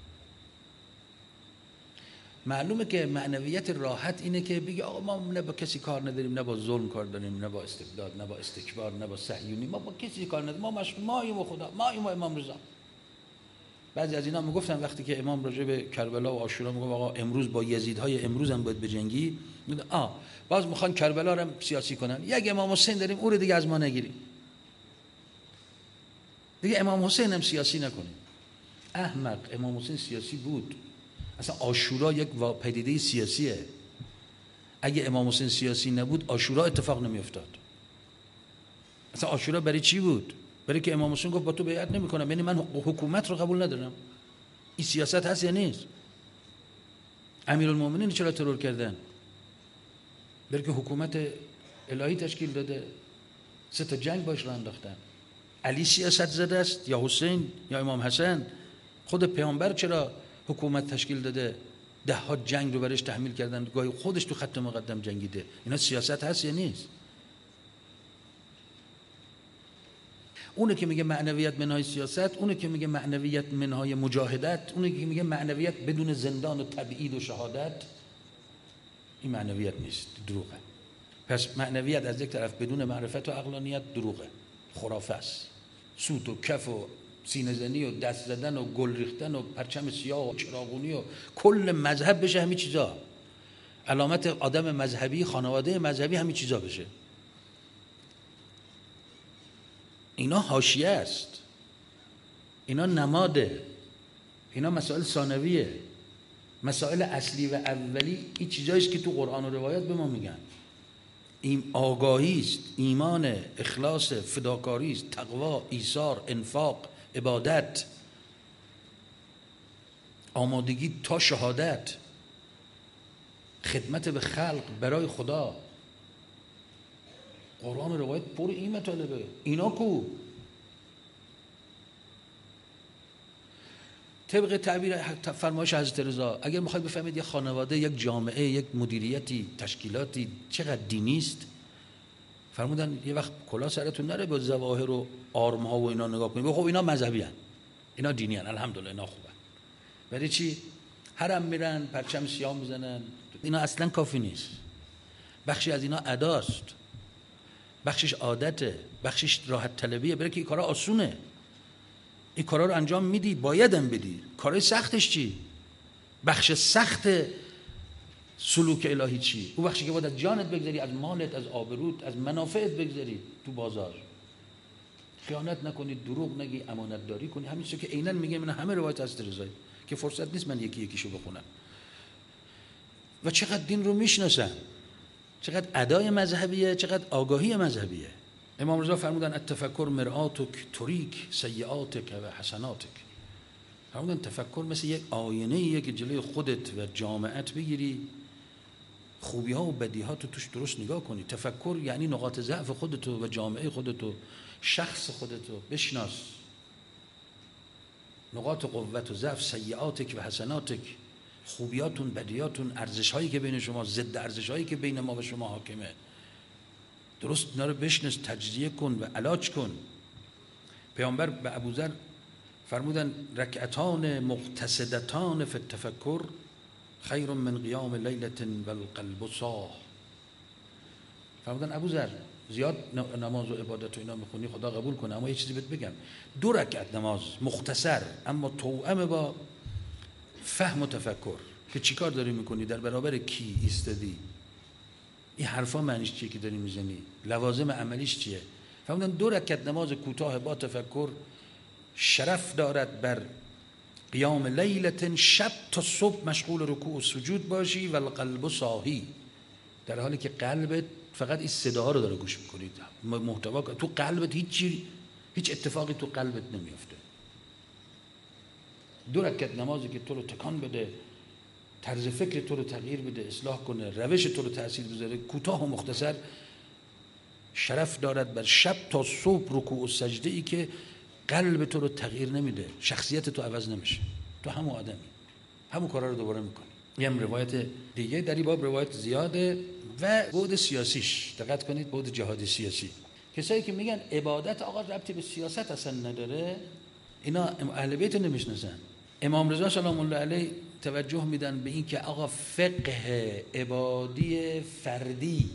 معلومه که معنویت راحت اینه که بگی آقا ما نه با کسی کار نداریم، نه با ظلم کار داریم، نه با استبداد، نه با استکبار، نه با صهیونی، ما با کسی کار نداریم، ما خدا، ما امام رضا. بعضی از اینا میگفتن وقتی که امام راجع به کربلا و عاشورا میگه آقا امروز با یزیدهای امروز هم باید بجنگی، باز میخوان کربلا رو سیاسی کنن. یک امام حسین داریم، اون رو دیگه از ما نگیریم، دیگه امام حسین هم سیاسی نکنیم. احمق، امام حسین سیاسی بود. اصلا عاشورا یک پدیده سیاسیه. اگه امام حسین سیاسی نبود عاشورا اتفاق نمیافتاد. اصلا عاشورا برای چی بود؟ برای که امام حسین گفت با تو بیعت نمیکنم، یعنی من حکومت رو قبول ندارم. این سیاست هست یا نیست؟ امیرالمومنین چرا ترور کردن؟ برای که حکومت الهی تشکیل داده، 3 تا جنگ باش را انداختن. علی سیاست زده است یا حسین یا امام حسن؟ خود پیامبر چرا حکومت تشکیل داده، 10 ها جنگ رو برش تحمیل کردن، گاهی خودش تو خط مقدم جنگیده. اینا سیاست هست یا نیست؟ اونه که میگه معنویت منهای سیاست، اونه که میگه معنویت منهای مجاهدت، اونه که میگه معنویت بدون زندان و تبعید و شهادت، این معنویت نیست، دروغه. پس معنویت از یک طرف بدون معرفت و عقلانیت دروغه، خرافه است. سوت و کف و سینه زنی و دست زدن و گل ریختن و پرچم سیاه و چراغونی و کل مذهب بشه همین چیزا، علامت آدم مذهبی، خانواده مذهبی همین چیزا بشه. اینا حاشیه است، اینا نماده، اینا مسائل ثانویه. مسائل اصلی و اولی این چیزاییست که تو قرآن و روایت به ما میگن. این آگاهی است، ایمان، اخلاص، فداکاری است، تقوا، ایثار، انفاق، عبادت، آمادگی تا شهادت، خدمت به خلق برای خدا. قرآن و روایت پر این مطالبه. اینا کو؟ طبق تعبیر فرمایش حضرت رضا اگر میخواید بفهمید یک خانواده، یک جامعه، یک مدیریتی، تشکیلاتی چقدر دینی است، فرمودن یه وقت کلا سرتون نره به ظواهر و آرم ها و اینا نگاه کنید. خب اینا مذهبی ان، اینا دینی ان، الحمدلله اینا خوبن. ولی چی؟ حرم میرن، پرچم سیاه میزنن، اینا اصلا کافی نیست. بخشی از اینا اداست، بخشش عادته، بخشش راحت طلبیه. برای که این کارا آسونه، این کارا رو انجام میدی، بایدم بدی. کارای سختش چی؟ بخش سخت سلوک الهی چی؟ اون بخشی که باید از جانت بگذاری، از مالت، از آبروت، از منافعت بگذاری تو بازار. خیانت نکنی، دروغ نگی، امانت داری کنی. همین چیزی که عیناً میگه من همه روایت از رضایی که فرصت نیست من یکی یکیشو بخونم. و چقدر دین رو میشناسن، چقدر ادای مذهبیه، چقدر آگاهی مذهبیه. امام رضا فرمودن التفکر مرآتک تریک سیئاتک و حسناتک. فرمودن تفکر مثل یک آینه ایه که جلوی خودت و جامعت بگیری، خوبی ها و بدی ها تو توش درست نگاه کنی. تفکر یعنی نقاط ضعف خودتو و جامعه خودتو، شخص خودتو بشناس، نقاط قوت و ضعف، سیئاتک و حسناتک، خوبیاتون، بدیاتون، ارزش هایی که بین شما، ضد ارزش هایی که بین ما و شما حاکمه، درست اینا رو بشناس، تجزیه کن و علاج کن. پیامبر به ابوذر فرمودن رکعتان مقتصدتان فی التفکر خیر من قیام لیلة و القلب صاح. فرمودن ابوذر زیاد نماز و عبادت و اینا میخونی خدا قبول کنه، اما یه چیزی بهت بگم، 2 رکعت نماز مختصر اما توأم با فهم و تفکر که چیکار داری میکنی، در برابر کی ایستادی، این حرفا معنیش چیه که داری میزنی، لوازم عملیش چیه. فرمودن 2 رکعت نماز کوتاه با تفکر شرف دارد بر قیام لیلة، شب تا صبح مشغول رکوع و سجود باشی و القلب صاحی، در حالی که قلبت فقط این صداها رو داره گوش میکنید، محتوا تو قلبت هیچ اتفاقی تو قلبت نمیفته. 2 رکعت نمازی که تو رو تکان بده، طرز فکر تو رو تغییر بده، اصلاح کنه، روش تو رو تأثیر بذاره، کوتاه و مختصر، شرف دارد بر شب تا صبح رکوع و سجده ای که قلب تو رو تغییر نمیده، شخصیت تو عوض نمیشه، تو همون آدمی، همون کارا رو دوباره میکنی. یه هم روایت دیگه در این باب روایت زیاده و بعد سیاسیش دقت کنید، بعد جهادی سیاسی. کسایی که میگن عبادت آقا ربطی به سیاست اصلا نداره، اینا اهل بیت نمیشناسن. امام رضا سلام الله علیه توجه میدن به این که آقا فقه عبادی فردی،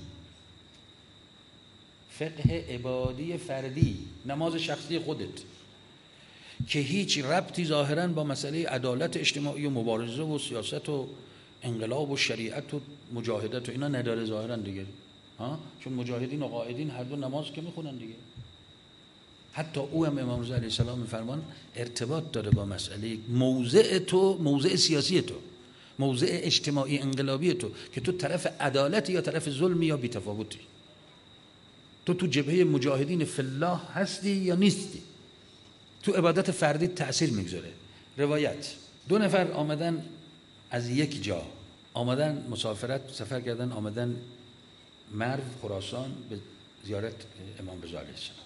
فقه عبادی فردی، نماز شخصی خودت که هیچ ربطی ظاهراً با مسئله عدالت اجتماعی و مبارزه و سیاست و انقلاب و شریعت و مجاهدت و اینا نداره ظاهراً دیگه، چون مجاهدین و قائدین هر دو نماز که میخونن دیگه. حتی او هم امام رضا علیه السلام میفرمان ارتباط داره با مسئله موضع تو، موضع سیاسی تو، موضع اجتماعی انقلابی تو، که تو طرف عدالت یا طرف ظلم یا بی‌تفاوتی، تو جبهه مجاهدین فی الله هستی یا نیستی. تو عبادت فردی تأثیر میگذاره. روایت 2 نفر آمدن از یک جا، آمدن مسافرت، سفر کردن، آمدن مرو خراسان به زیارت امام رضا علیه السلام.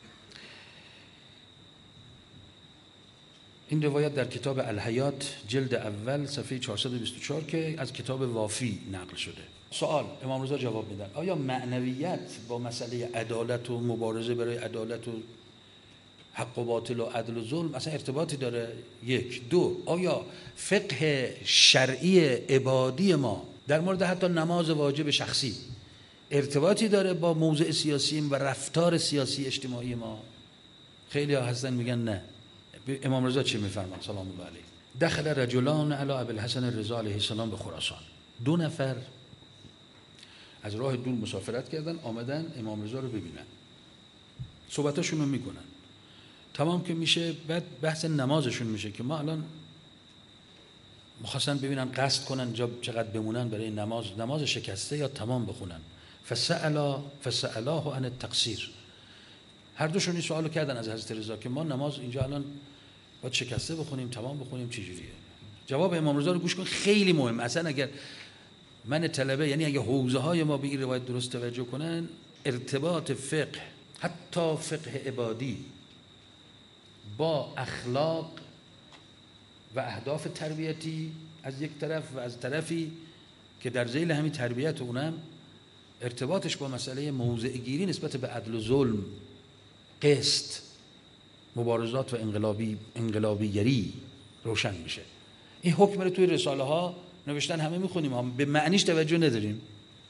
این روایت در کتاب الحیات جلد اول صفحه 424 که از کتاب وافی نقل شده. سوال امام رضا جواب میدن آیا معنویت با مسئله عدالت و مبارزه برای عدالت و حق و باطل و عدل و ظلم اصلا ارتباطی داره؟ 1. 2. آیا فقه شرعی عبادی ما در مورد حتی نماز واجب شخصی ارتباطی داره با موضع سیاسی و رفتار سیاسی اجتماعی ما؟ خیلی ها هستن میگن نه. امام رضا چی میفرمان سلام الله علیه؟ دخل رجلان علی ابی الحسن الرضا علیه السلام به خراسان. 2 نفر از راه دور مسافرت کردن، آمدن امام رضا رو ببینن، صحبتاشون رو میکنن، تمام که میشه بعد بحث نمازشون میشه که ما الان میخواستن ببینن قصد کنن اینجا چقدر بمونن برای نماز شکسته یا تمام بخونن. فسألاه عن التقصیر. هر دوشون این سوالو کردن از حضرت رضا که ما نماز اینجا الان باید شکسته بخونیم، تمام بخونیم، چه جوریه؟ جواب امام رضا رو گوش کن، خیلی مهم. اصلا اگر من طلبه، یعنی اگه حوزه های ما به این روایت درست توجه کنن، ارتباط فقه، حتی فقه عبادی، با اخلاق و اهداف تربیتی از یک طرف و از طرفی که در ذیل همین تربیت اونم ارتباطش با مسئله موضع گیری نسبت به عدل و ظلم، قسط، مبارزات و انقلابیگری روشن میشه. این حکم رو توی رساله ها نوشتن، همه میخونیم، هم به معنیش توجه نداریم.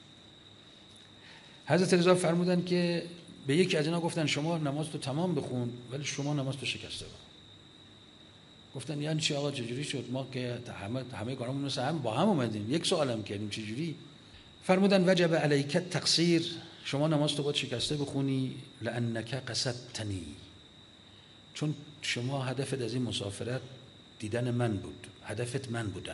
حضرت رضا فرمودن که به یکی از اینا گفتن شما نماز تو تمام بخون ولی شما نماز تو شکسته بخون. گفتن یعنی چی آقا، چجوری شد؟ ما که همه کارامون مثل هم با هم اومدیم، یک سوالم کردیم چجوری؟ فرمودن وجب علیک تقصیر، شما نماز تو باید شکسته بخونی، لانک قصدتنی، چون شما هدفت از این مسافرت دیدن من بود، هدفت من بودم.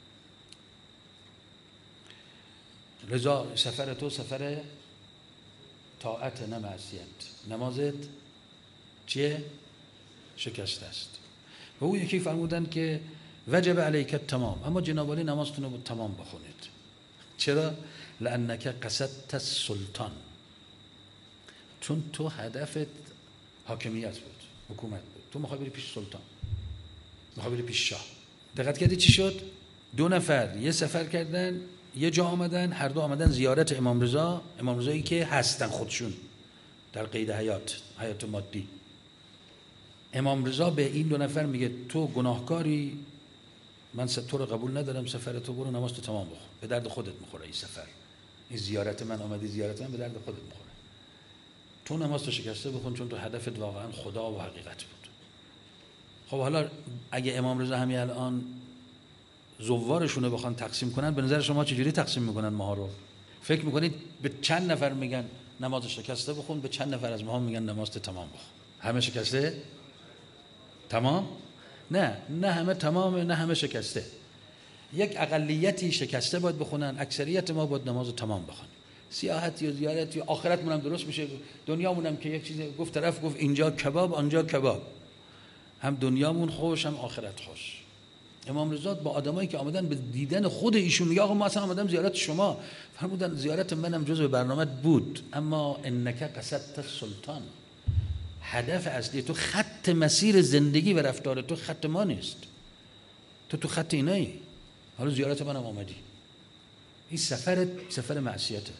لذا سفر تو سفر طاعت نه معصیت، نمازت چیه؟ شکسته است. و او یکی فرمودن که وجب علیک تمام، اما جناب علی نمازتون رو تمام بخونید. چرا؟ لانک قصدت السلطان، چون تو هدفت حاکمیت بود، حکومت بود، تو میخوای بری پیش سلطان، میخوای بری پیش شاه. دقت کردی چی شد؟ 2 نفر یه سفر کردن، یه جا آمدن، هر دو آمدن زیارت امام رضا، امام رضایی که هستن خودشون در قید حیات مادی. امام رضا به این 2 نفر میگه تو گناهکاری، من تو رو قبول ندارم، سفر تو برو نماز تو تمام بخون، به درد خودت میخوره این سفر، این زیارت من آمدی، زیارت من به درد خودت میخوره، تو نماز تو شکسته بخون، چون تو هدفت واقعا خدا و حقیقت بود. خب حالا اگه امام رضا همین الان زوارشون رو بخوان تقسیم کنن، به نظر شما چجوری تقسیم میکنن ماها رو؟ فکر میکنید به چند نفر میگن نماز شکسته بخون، به چند نفر از ماها میگن نماز تمام بخون؟ همه شکسته؟ تمام؟ نه همه تمامه، نه همه شکسته. یک اقلیتی شکسته باید بخونن، اکثریت ما باید نماز تمام بخونن. سیاحت یا زیارت یا آخرتمون هم درست میشه، دنیامون هم که یک چیز گفت طرف گفت اینجا کباب آنجا کباب، هم دنیامون خوش هم آخرت خوش. امام رضا با آدمایی که آمدن به دیدن خود ایشون میگه آقا ما اصلا آمدم زیارت شما، فرمودن زیارت منم جزء برنامه بود، اما انک قصدت السلطان، هدف اصلی تو، خط مسیر زندگی و رفتار تو خط ما نیست، تو خط اینایی. حالا زیارت منم آمدی، این سفر معصیته.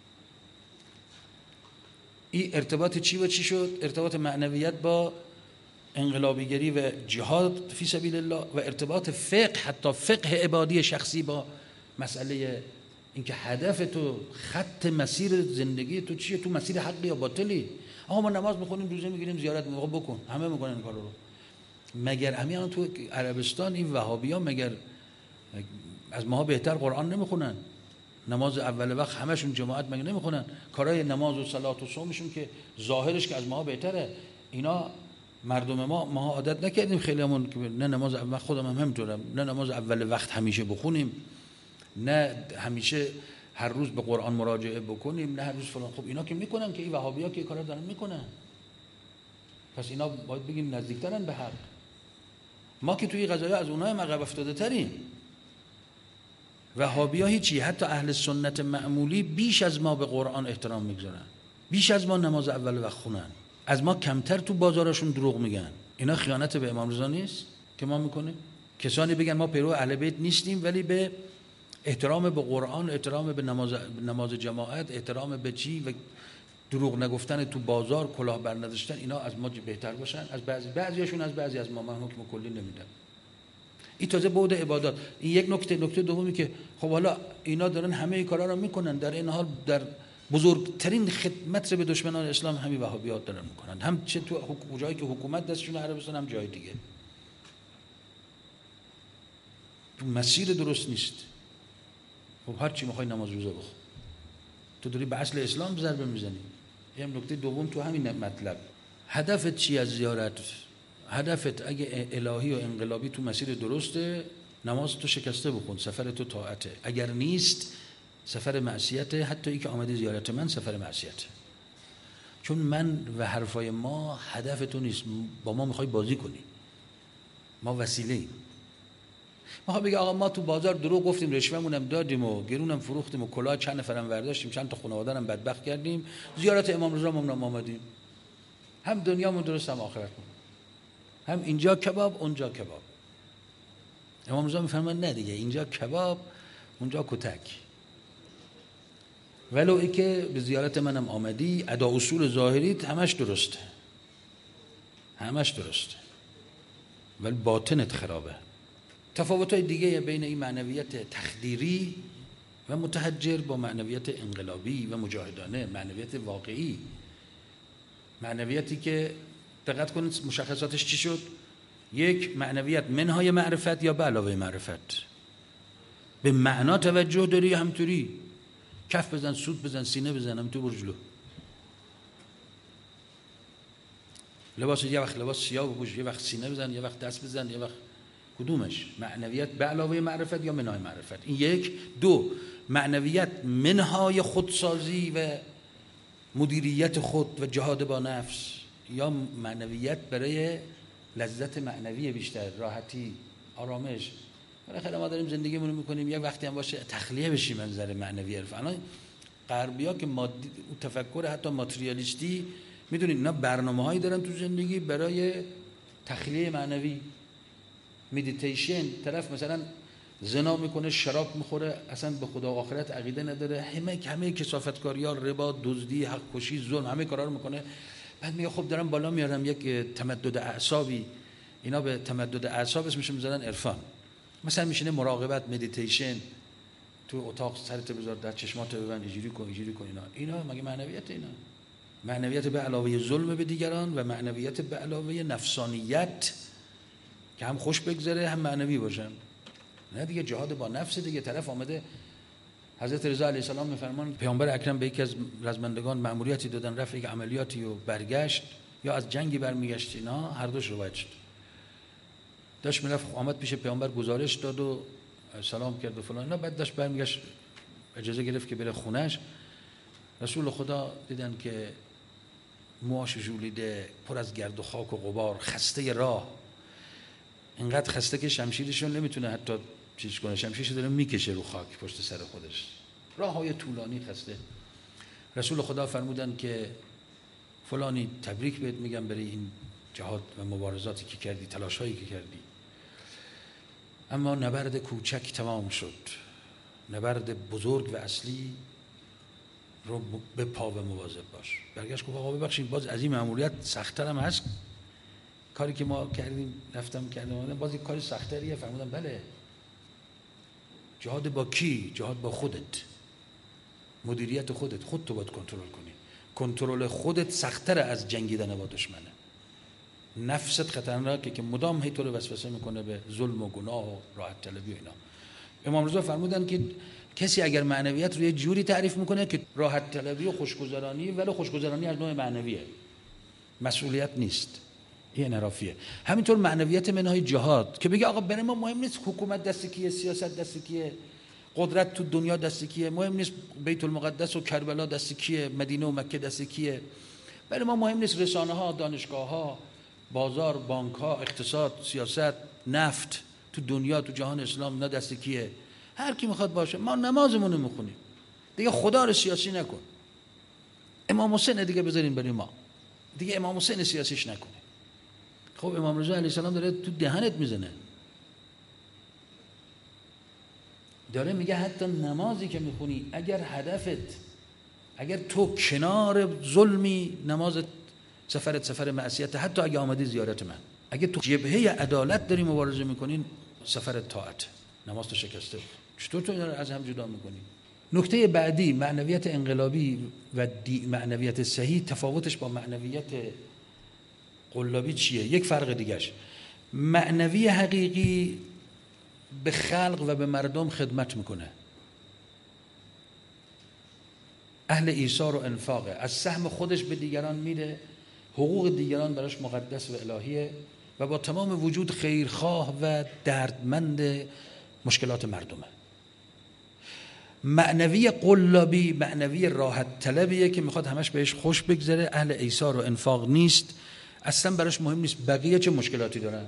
این ارتباط چی با چی شد؟ ارتباط معنویت با انقلابیگری و جهاد فی سبیل الله، و ارتباط فقه، حتی فقه عبادی شخصی با مسئله اینکه هدف تو، خط مسیر زندگی تو چیه، تو مسیر حقی یا باطلی. آقا ما نماز میخونیم، روزه میگیریم، زیارت میکنیم، بکن، همه میکنن این کارو رو. مگر همین تو عربستان این وهابی‌ها مگر از ما بهتر قرآن نمیخونن؟ نماز اول وقت همشون جماعت مگه نمیخونن؟ کارهای نماز و صلات و صومشون که ظاهرش که از ما بهتره. اینا مردم ما عادت نکردیم خیلیمون که نه نماز اول، خودم هم همینطورم، نه نماز اول وقت همیشه بخونیم، نه همیشه هر روز به قرآن مراجعه بکنیم، نه هر روز فلان. خب اینا که میکنن، که این وهابی‌ها که کارا دارن میکنن، پس اینا باید بگیم نزدیکترن به حق. ما که توی قضایا از اونها هم عقب افتاده تریم. وهابی‌ها هیچی، حتی اهل سنت معمولی بیش از ما به قرآن احترام میگذارن، بیش از ما نماز اول وقت خونن، از ما کمتر تو بازارشون دروغ میگن. اینا خیانت به امام رضا نیست که ما میکنیم؟ کسانی بگن ما پیرو اهل بیت نیستیم ولی به احترام به قرآن، احترام به نماز جماعت، احترام به چی و دروغ نگفتن تو بازار، کلاه برنداشتن، اینا از ما بهتر باشن. از بعضیاشون از بعضی از ما، من حکم کلی نمیدم. این تازه بعد عبادات. این یک نکته دومی که خب حالا اینا دارن همه این کارا رو میکنن، در این حال در بزرگترین خدمت به دشمنان اسلام همین وهابی‌ها دارن میکنن، هم چه تو جایی که حکومت دستشون عربستان، هم جای دیگه. تو مسیر درست نیست. خب هر چی میخوای نماز روزه بخون، تو داری به اصل اسلام ضربه میزنی. این نکته دوم تو همین مطلب. هدفت چی از زیارت؟ هدفت اگه الهی و انقلابی تو مسیر درسته، نماز تو شکسته بخون، سفر تو طاعته. اگر نیست سفر معصیته. حتی ای که آمدی زیارت من سفر معصیته، چون من و حرفای ما هدف تو نیست. با ما میخوای بازی کنی، ما وسیله ایم. ما بگه آقا ما تو بازار دروغ گفتیم، رشوه‌مونم دادیم و گرونم فروختیم و کلاه چند نفرم برداشتیم، چند تا خانواده‌ام بدبخت کردیم، زیارت امام رضا مونم آمدیم، هم دنیامون درست هم آخرتمون، هم اینجا کباب اونجا کباب. امام رضا میفرمان نه دیگه، اینجا کباب اونجا کتک. ولو ای که به زیارت منم آمدی، ادا اصول ظاهریت همش درسته، همش درسته، ولی باطنت خرابه. تفاوت‌های دیگه بین این معنویت تخدیری و متحجر با معنویت انقلابی و مجاهدانه، معنویت واقعی، معنویتی که دقت کنید مشخصاتش چی شد؟ یک، معنویت منهای معرفت یا به علاوه معرفت. به معنا توجه داری همطوری کف بزن، سود بزن، سینه بزن، همطور برو جلو. لباس یه وقت لباس سیاه بپوش، یه وقت سینه بزن، یه وقت دست بزن، یه وقت کدومش؟ معنویت به علاوه معرفت یا منهای معرفت؟ این یک. دو، معنویت منهای خودسازی و مدیریت خود و جهاد با نفس، یا معنویت برای لذت معنوی بیشتر، راحتی، آرامش. بالاخره ما داریم زندگیمون رو میکنیم، یک وقتی هم باشه تخلیه بشیم منظر معنوی عرف. الان غربی‌ها که مادی تفکر حتی ماتریالیستی، میدونید اینا برنامه‌هایی دارن تو زندگی برای تخلیه معنوی. مدیتیشن، طرف مثلا زنا میکنه، شراب میخوره، اصلا به خدا و آخرت عقیده نداره، همه کثافتکاری‌ها، ربا، دزدی، حق کشی، ظلم، همه کارا رو میکنه. بعد میگه خب دارم بالا میارم یک تمدد اعصابی. اینا به تمدد اعصاب اسمش میذارن عرفان. مثلا میشینه مراقبت، مدیتیشن، تو اتاق سرت بذار، در چشمات ببند، اینجوری کن، اینجوری کن. اینا مگه معنویت؟ اینا معنویت به علاوه ظلم به دیگران و معنویت به علاوه نفسانیت که هم خوش بگذره هم معنوی باشن. نه دیگه، جهاد با نفس دیگه. طرف آمده، حضرت رضا علیه السلام میفرمان پیامبر اکرم به یکی از رزمندگان مأموریتی دادن، رفت یک عملیاتی و برگشت، یا از جنگی برمیگشت، اینا هر دوش روایت شد. داشت میرفت، آمد پیش پیامبر گزارش داد و سلام کرد و فلان اینا. بعد داشت برمیگشت، اجازه گرفت که بره خونش. رسول خدا دیدن که موهاش ژولیده، پر از گرد و خاک و غبار، خسته راه، اینقدر خسته که شمشیرشون نمیتونه حتی چیز کنه، شمشیرش داره میکشه رو خاک پشت سر خودش، راههای طولانی خسته. رسول خدا فرمودن که فلانی تبریک بهت میگم برای این جهاد و مبارزاتی که کردی، تلاش‌هایی که کردی، اما نبرد کوچک تمام شد، نبرد بزرگ و اصلی رو به پا و مواظب باش. برگشت گفت آقا ببخشید، باز از این مأموریت سخت‌تر هم هست، کاری که ما کردیم رفتم کردم باز یک کاری سخت‌تریه. فرمودم بله. جهاد با کی؟ جهاد با خودت، مدیریت خودت، خودتو باید کنترل کنی. کنترل خودت سخت‌تر از جنگیدن با دشمنه. نفست خطرناکه که مدام هی تو رو وسوسه میکنه به ظلم و گناه و راحت طلبی و اینا. امام رضا فرمودن که کسی اگر معنویت رو یه جوری تعریف میکنه که راحت طلبی و خوشگذرانی، ولی خوشگذرانی از نوع معنویه، مسئولیت نیست، این انحرافیه. همینطور معنویت منهای جهاد که بگه آقا برای ما مهم نیست حکومت دست کیه، سیاست دست کیه، قدرت تو دنیا دست کیه، مهم نیست بیت المقدس و کربلا دست کیه، مدینه و مکه دست کیه، برای ما مهم نیست رسانه ها، دانشگاه ها، بازار، بانک ها، اقتصاد، سیاست، نفت تو دنیا، تو جهان اسلام اینا دست کیه؟ هر کی میخواد باشه. ما نمازمون رو میخونیم دیگه، خدا رو سیاسی نکن. امام حسین دیگه بذاریم برای ما دیگه، امام حسین سیاسیش نکنه. خب امام رضا علیه السلام داره تو دهنت میزنه، داره میگه حتی نمازی که میخونی اگر هدفت، اگر تو کنار ظلمی، نمازت سفرت سفر معصیت، حتی اگه آمدی زیارت من، اگه تو جبهه عدالت داری مبارزه میکنین، سفر طاعت، نماز تو شکسته. چطور تو اینا رو از هم جدا میکنی؟ نکته بعدی، معنویت انقلابی و معنویت صحیح، تفاوتش با معنویت قلابی چیه؟ یک فرق دیگهش، معنوی حقیقی به خلق و به مردم خدمت میکنه، اهل ایثار و انفاقه، از سهم خودش به دیگران میده، حقوق دیگران براش مقدس و الهیه و با تمام وجود خیرخواه و دردمند مشکلات مردمه. معنوی قلابی معنوی راحت طلبیه که میخواد همش بهش خوش بگذره، اهل ایثار و انفاق نیست، اصلا براش مهم نیست بقیه چه مشکلاتی دارن،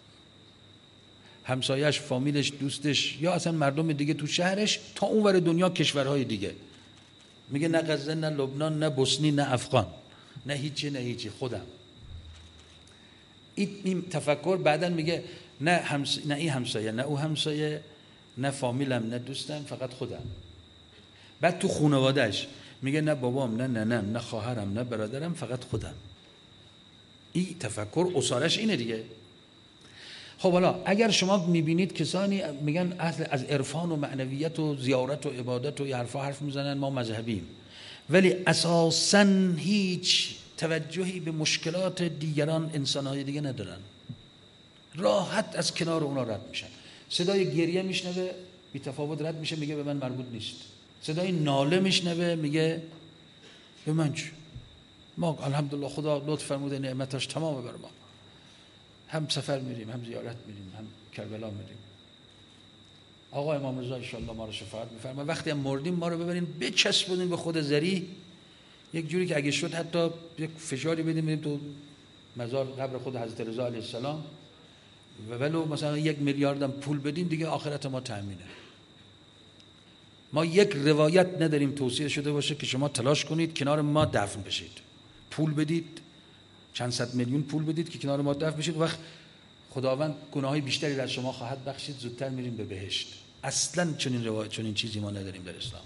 همسایش، فامیلش، دوستش یا اصلا مردم دیگه تو شهرش تا اونور دنیا کشورهای دیگه. میگه نه غزه، نه لبنان، نه بوسنی، نه افغان، نه هیچی، نه هیچی، خودم. این تفکر بعدن میگه نه این همسایه، نه او همسایه، نه فامیلم، نه دوستم، فقط خودم. بعد تو خانواده‌اش میگه نه بابام، نه ننم، نه خواهرم، نه برادرم، فقط خودم. این تفکر اصالش اینه دیگه. خب حالا اگر شما میبینید کسانی میگن اصل از عرفان و معنویت و زیارت و عبادت و این حرفا حرف میزنن، ما مذهبیم، ولی اساساً هیچ توجهی به مشکلات دیگران، انسانهای دیگه ندارن، راحت از کنار اونا رد میشن. صدای گریه میشنوه بی تفاوت رد میشه، میگه به من مربوط نیست. صدای ناله میشنوه میگه به من چه؟ ما الحمدلله خدا لطف فرموده نعمتاش تمامه بر ما، هم سفر میریم، هم زیارت میریم، هم کربلا میریم. آقا امام رضا ان شاء الله ما رو شفاعت میفرما، وقتی هم مردیم ما رو ببرین بچسبونین به خود زری، یک جوری که اگه شد حتی یک فشاری بدیم بریم تو مزار قبر خود حضرت رضا علیه السلام، و ولو مثلا 1 میلیارد هم پول بدیم دیگه آخرت ما تامینه. ما یک روایت نداریم توصیه شده باشه که شما تلاش کنید کنار ما دفن بشید، پول بدید، چند صد میلیون پول بدید که کنار ما دفن بشید، وقت خداوند گناههای بیشتری از شما خواهد بخشید، زودتر میریم به بهشت. اصلا چنین روایت، چنین چیزی ما نداریم در اسلام.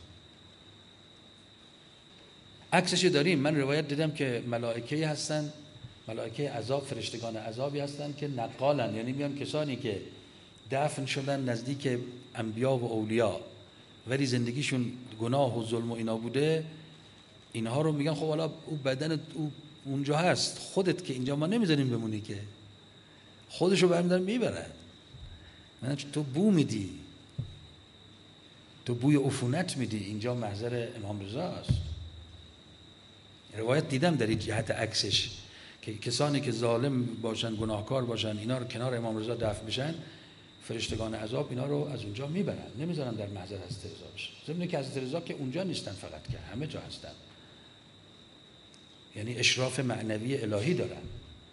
عکسش داریم. من روایت دیدم که ملائکه هستن، ملائکه عذاب، فرشتگان عذابی هستن که نقالن، یعنی میان کسانی که دفن شدن نزدیک انبیا و اولیا ولی زندگیشون گناه و ظلم و اینا بوده، اینها رو میگن خب حالا او بدن او اونجا هست، خودت که اینجا ما نمیذاریم بمونی، که خودشو برمیدارن میبرن. من تو بو میدی، تو بوی عفونت میدی، اینجا محضر امام رضا است. روایت دیدم در این جهت عکسش که کسانی که ظالم باشن، گناهکار باشن، اینا رو کنار امام رضا دفن بشن، فرشتگان عذاب اینا رو از اونجا میبرن، نمیذارن در محضر حضرت رضا بشه. ضمن که حضرت رضا که اونجا نیستن فقط، که همه جا هستن، یعنی اشراف معنوی الهی دارن.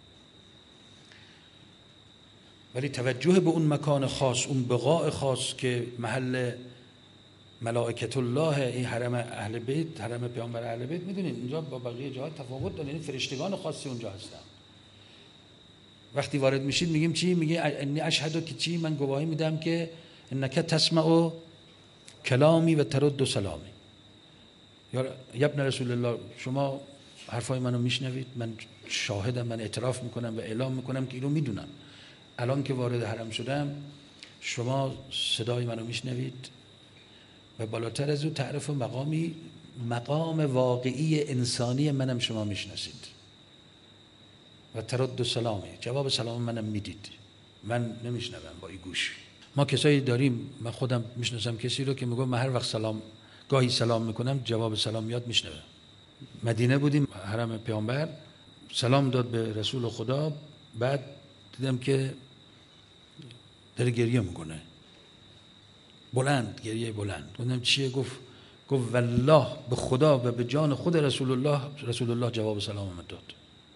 ولی توجه به اون مکان خاص، اون بقاع خاص که محل ملائکت الله، این حرم اهل بیت، حرم پیامبر اهل بیت، میدونید اونجا با بقیه جاها تفاوت داره، یعنی فرشتگان خاصی اونجا هستن. وقتی وارد میشید میگیم چی؟ میگه انی اشهد که چی؟ من گواهی میدم که انک تسمع کلامی و ترد سلامی. یا ابن رسول الله، شما حرفای منو میشنوید، من شاهدم، من اعتراف میکنم و اعلام میکنم که اینو میدونم. الان که وارد حرم شدم شما صدای منو میشنوید و بالاتر از اون تعریف مقامی، مقام واقعی انسانی منم شما میشناسید و ترد سلامی، جواب سلام منم میدید. من نمیشنوم با این گوش. ما کسایی داریم، من خودم میشناسم کسی رو که میگه من هر وقت سلام، گاهی سلام میکنم جواب سلام میاد میشنوم. مدینه بودیم، حرم پیامبر، سلام داد به رسول خدا، بعد دیدم که داره گریه میکنه، بلند، گریه بلند. گفتم چیه؟ گفت والله به خدا و به جان خود رسول الله جواب سلامم داد.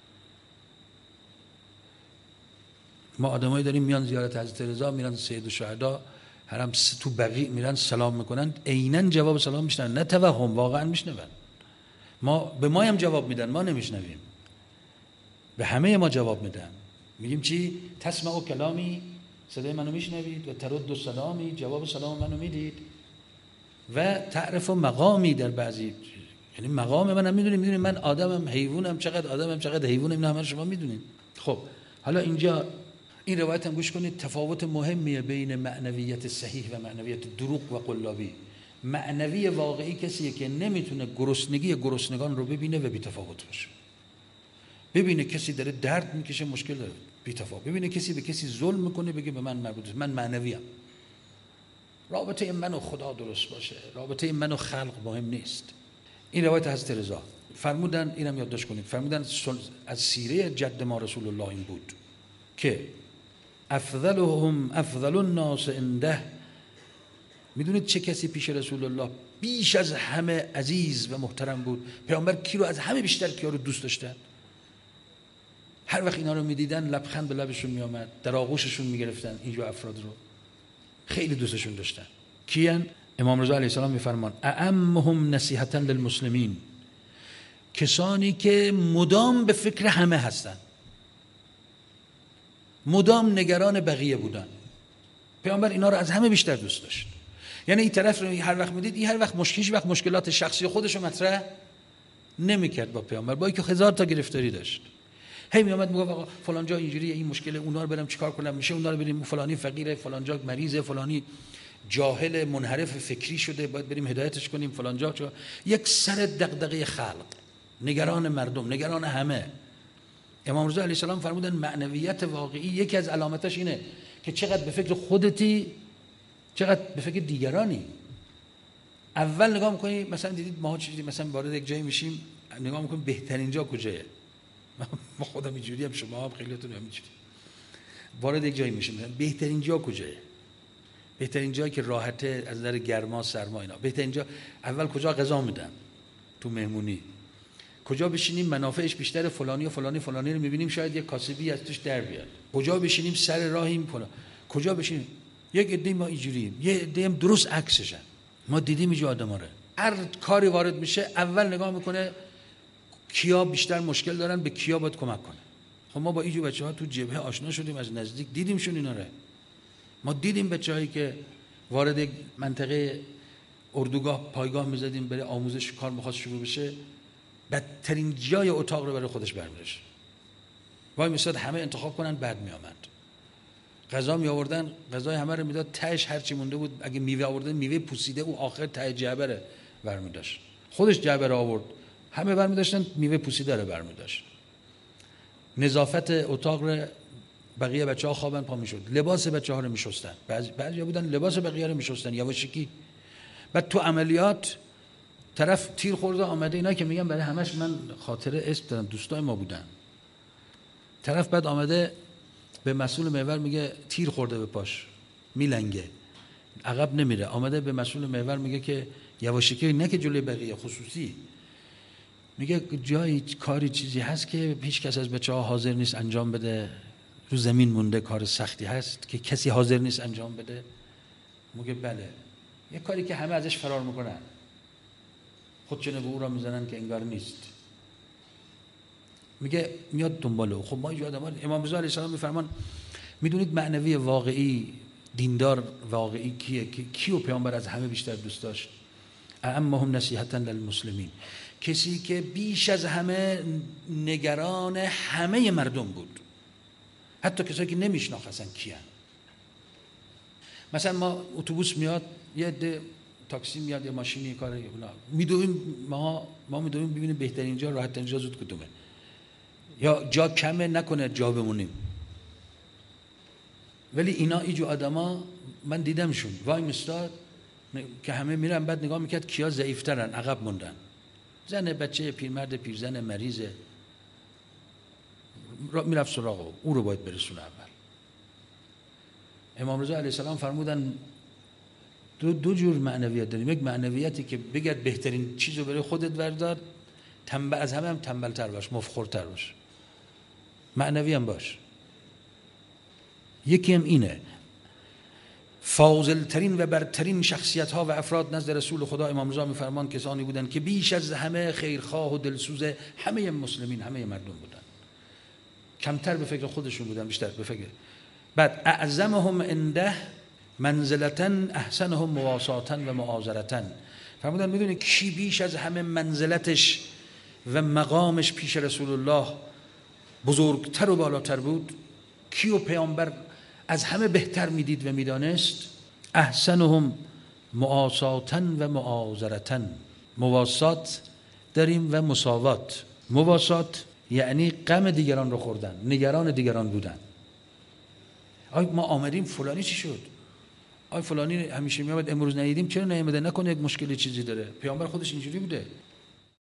ما آدمایی داریم میان زیارت حضرت رضا، میرن سید الشهدا، حرم تو بقیع میرن سلام میکنن، عیناً جواب سلام میشنون، نه توهم، واقعا میشنون. به ما هم جواب میدن، ما نمیشنویم. به همه ما جواب میدن. میگیم چی؟ تسمع کلامی، صدای منو میشنوید، و ترد سلامی، جواب سلام منو میدید. و تعرف مقامی در بعضی، یعنی مقام منم میدونید من آدمم، حیوانم، چقدر آدمم چقدر حیوانم، اینا همه شما میدونید. خب حالا اینجا این روایت هم گوش کنید، تفاوت مهمیه بین معنویت صحیح و معنویت دروغ و قلابی. معنوی واقعی کسیه که نمیتونه گرسنگی گرسنگان رو ببینه و بی‌تفاوت باشه. ببینه کسی داره درد میکشه، مشکل داره، بی‌تفاوت. ببینه کسی به کسی ظلم میکنه، بگه به من مربوطه، من معنویم. رابطه من و خدا درست باشه، رابطه من و خلق مهم نیست. این روایت حضرت رضا فرمودن، اینم یادداشت کنید، فرمودن از سیره جد ما رسول الله این بود که افضل الناس عنده. میدونید چه کسی پیش رسول الله بیش از همه عزیز و محترم بود؟ پیامبر کی رو از همه بیشتر کیا رو دوست داشتن؟ هر وقت اینا رو میدیدن لبخند به لبشون میآمد، در آغوششون میگرفتن. اینجور افراد رو خیلی دوستشون داشتن. کیان؟ امام رضا علیه السلام میفرمان اعمهم نصیحتا للمسلمین، کسانی که مدام به فکر همه هستن. مدام نگران بقیه بودن. پیامبر اینا رو از همه بیشتر دوست داشت. یعنی این طرف رو هر وقت میدید، این هر وقت هیچ وقت مشکلات شخصی خودش رو مطرح نمیکرد با پیامبر، با اینکه هزار تا گرفتاری داشت. هی میومد میگفت آقا فلان جا اینجوریه، این مشکل، اونا رو برم چیکار کنم، میشه اونا رو بریم، فلانی فقیره، فلان جا مریضه، فلانی جاهل منحرف فکری شده، باید بریم هدایتش کنیم، فلان جا یک سر دغدغه خلق، نگران مردم، نگران همه. امام رضا علیه السلام فرمودن معنویت واقعی یکی از علامتش اینه که چقدر به فکر خودتی، چقدر به فکر دیگرانی. اول نگاه میکنی، مثلا دیدید ما چیزی مثلا وارد یک جایی میشیم، نگاه میکنیم بهترین جا کجاست. ما خودم اینجوری هم، شما هم خیلیتون همینجوری. وارد یک جایی میشیم، بهترین جا کجاست؟ بهترین جایی که راحته از نظر گرما سرما اینا. بهترین جا اول کجا غذا میدن تو مهمونی، کجا بشینیم منافعش بیشتر، فلانی و فلانی فلانی رو میبینیم شاید یک کاسبی از توش در بیاد، کجا بشینیم سر راهیم فلان، کجا بشینیم. یک عده ما اینجوریم، یه عده هم درست عکسشن. ما دیدیم اینجا آدما رو، هر کاری وارد میشه اول نگاه میکنه کیا بیشتر مشکل دارن، به کیا باید کمک کنه. خب ما با اینجور بچه‌ها تو جبهه آشنا شدیم، از نزدیک دیدیمشون اینا رو. ما دیدیم بچه‌هایی که وارد یک منطقه اردوگاه پایگاه می‌زدیم برای آموزش کار می‌خواست شروع بشه، بدترین جای اتاق رو برای خودش برمی‌داشت. وای می‌ساد همه انتخاب کنن، بعد می‌آمد. غذا می‌آوردن، غذای همه رو میداد، تهش هر چی مونده بود اگه میوه آوردن میوه پوسیده او آخر ته جعبه رو برمی‌داشت. خودش جعبه رو آورد، همه برمی‌داشتن، میوه پوسیده رو برمی‌داشت. نظافت اتاق رو بقیه بچه‌ها خوابن پا میشد، لباس بچه‌ها رو میشستن، بعضیا بودن لباس بقیه رو میشستن یواشکی. بعد تو عملیات طرف تیر خورده آمده، اینا که میگم برای همش من خاطره اسم دارم، دوستای ما بودن. طرف بعد آمده به مسئول محور میگه تیر خورده به پاش، میلنگه، عقب نمیره. آمده به مسئول محور میگه که یواشکی، نه که جلوی بقیه، خصوصی، میگه جایی کاری چیزی هست که هیچ کس از بچه‌ها حاضر نیست انجام بده، رو زمین مونده، کار سختی هست که کسی حاضر نیست انجام بده. میگه بله، یه کاری که همه ازش فرار میکنن، خودشونه به او را میزنن که انگار نیست. میگه میاد دنبال او. خب ما اینجا آدم، امام رضا علیه السلام میفرمان میدونید معنوی واقعی، دیندار واقعی کیه؟ کیو پیامبر از همه بیشتر دوست داشت؟ اعمهم نصیحتا للمسلمین، کسی که بیش از همه نگران همه مردم بود، حتی کسایی که نمیشناختن کیان. مثلا ما اتوبوس میاد، یه عده تاکسی میاد، یه ماشینی کاری میدویم، ما میدویم ببینیم بهترین جا، راحت ترین جا زود کدومه، یا جا کمه نکنه جا بمونیم. ولی اینا ایجو آدما من دیدمشون، وای میستاد که همه میرن، بعد نگاه میکرد کیا ضعیفترن، عقب موندن، زن، بچه، پیرمرد، پیرزن، مریضه، میرفت سراغ او رو باید برسونه. اول امام رضا علیه السلام فرمودن دو جور معنویت داریم. یک معنویتی که بگرد بهترین چیز رو برای خودت بردار، از همه هم تنبل‌تر باش، مفخورتر باش، معنوی هم باش. یکی هم اینه، فاضل‌ترین و برترین شخصیت‌ها و افراد نزد رسول خدا امام رضا می‌فرمان کسانی بودند که بیش از همه خیرخواه و دلسوز همه مسلمین، همه مردم بودند. کمتر به فکر خودشون بودن، بیشتر به فکر. بعد اعظمهم عنده منزلتن احسنهم مواساتن و معاذرتن. فرمودن میدونی کی بیش از همه منزلتش و مقامش پیش رسول الله بزرگتر و بالاتر بود؟ کیو پیامبر از همه بهتر میدید و میدانست؟ احسنهم مواساتن و معاذرتن. مواسات داریم و مساوات. مواسات یعنی غم دیگران رو خوردن، نگران دیگران بودن. آی ما آمدیم فلانی چی شد؟ آی فلانی همیشه میاد، امروز ندیدیم، چرا نیامده؟ نکنه یک مشکلی چیزی داره. پیامبر خودش اینجوری بوده.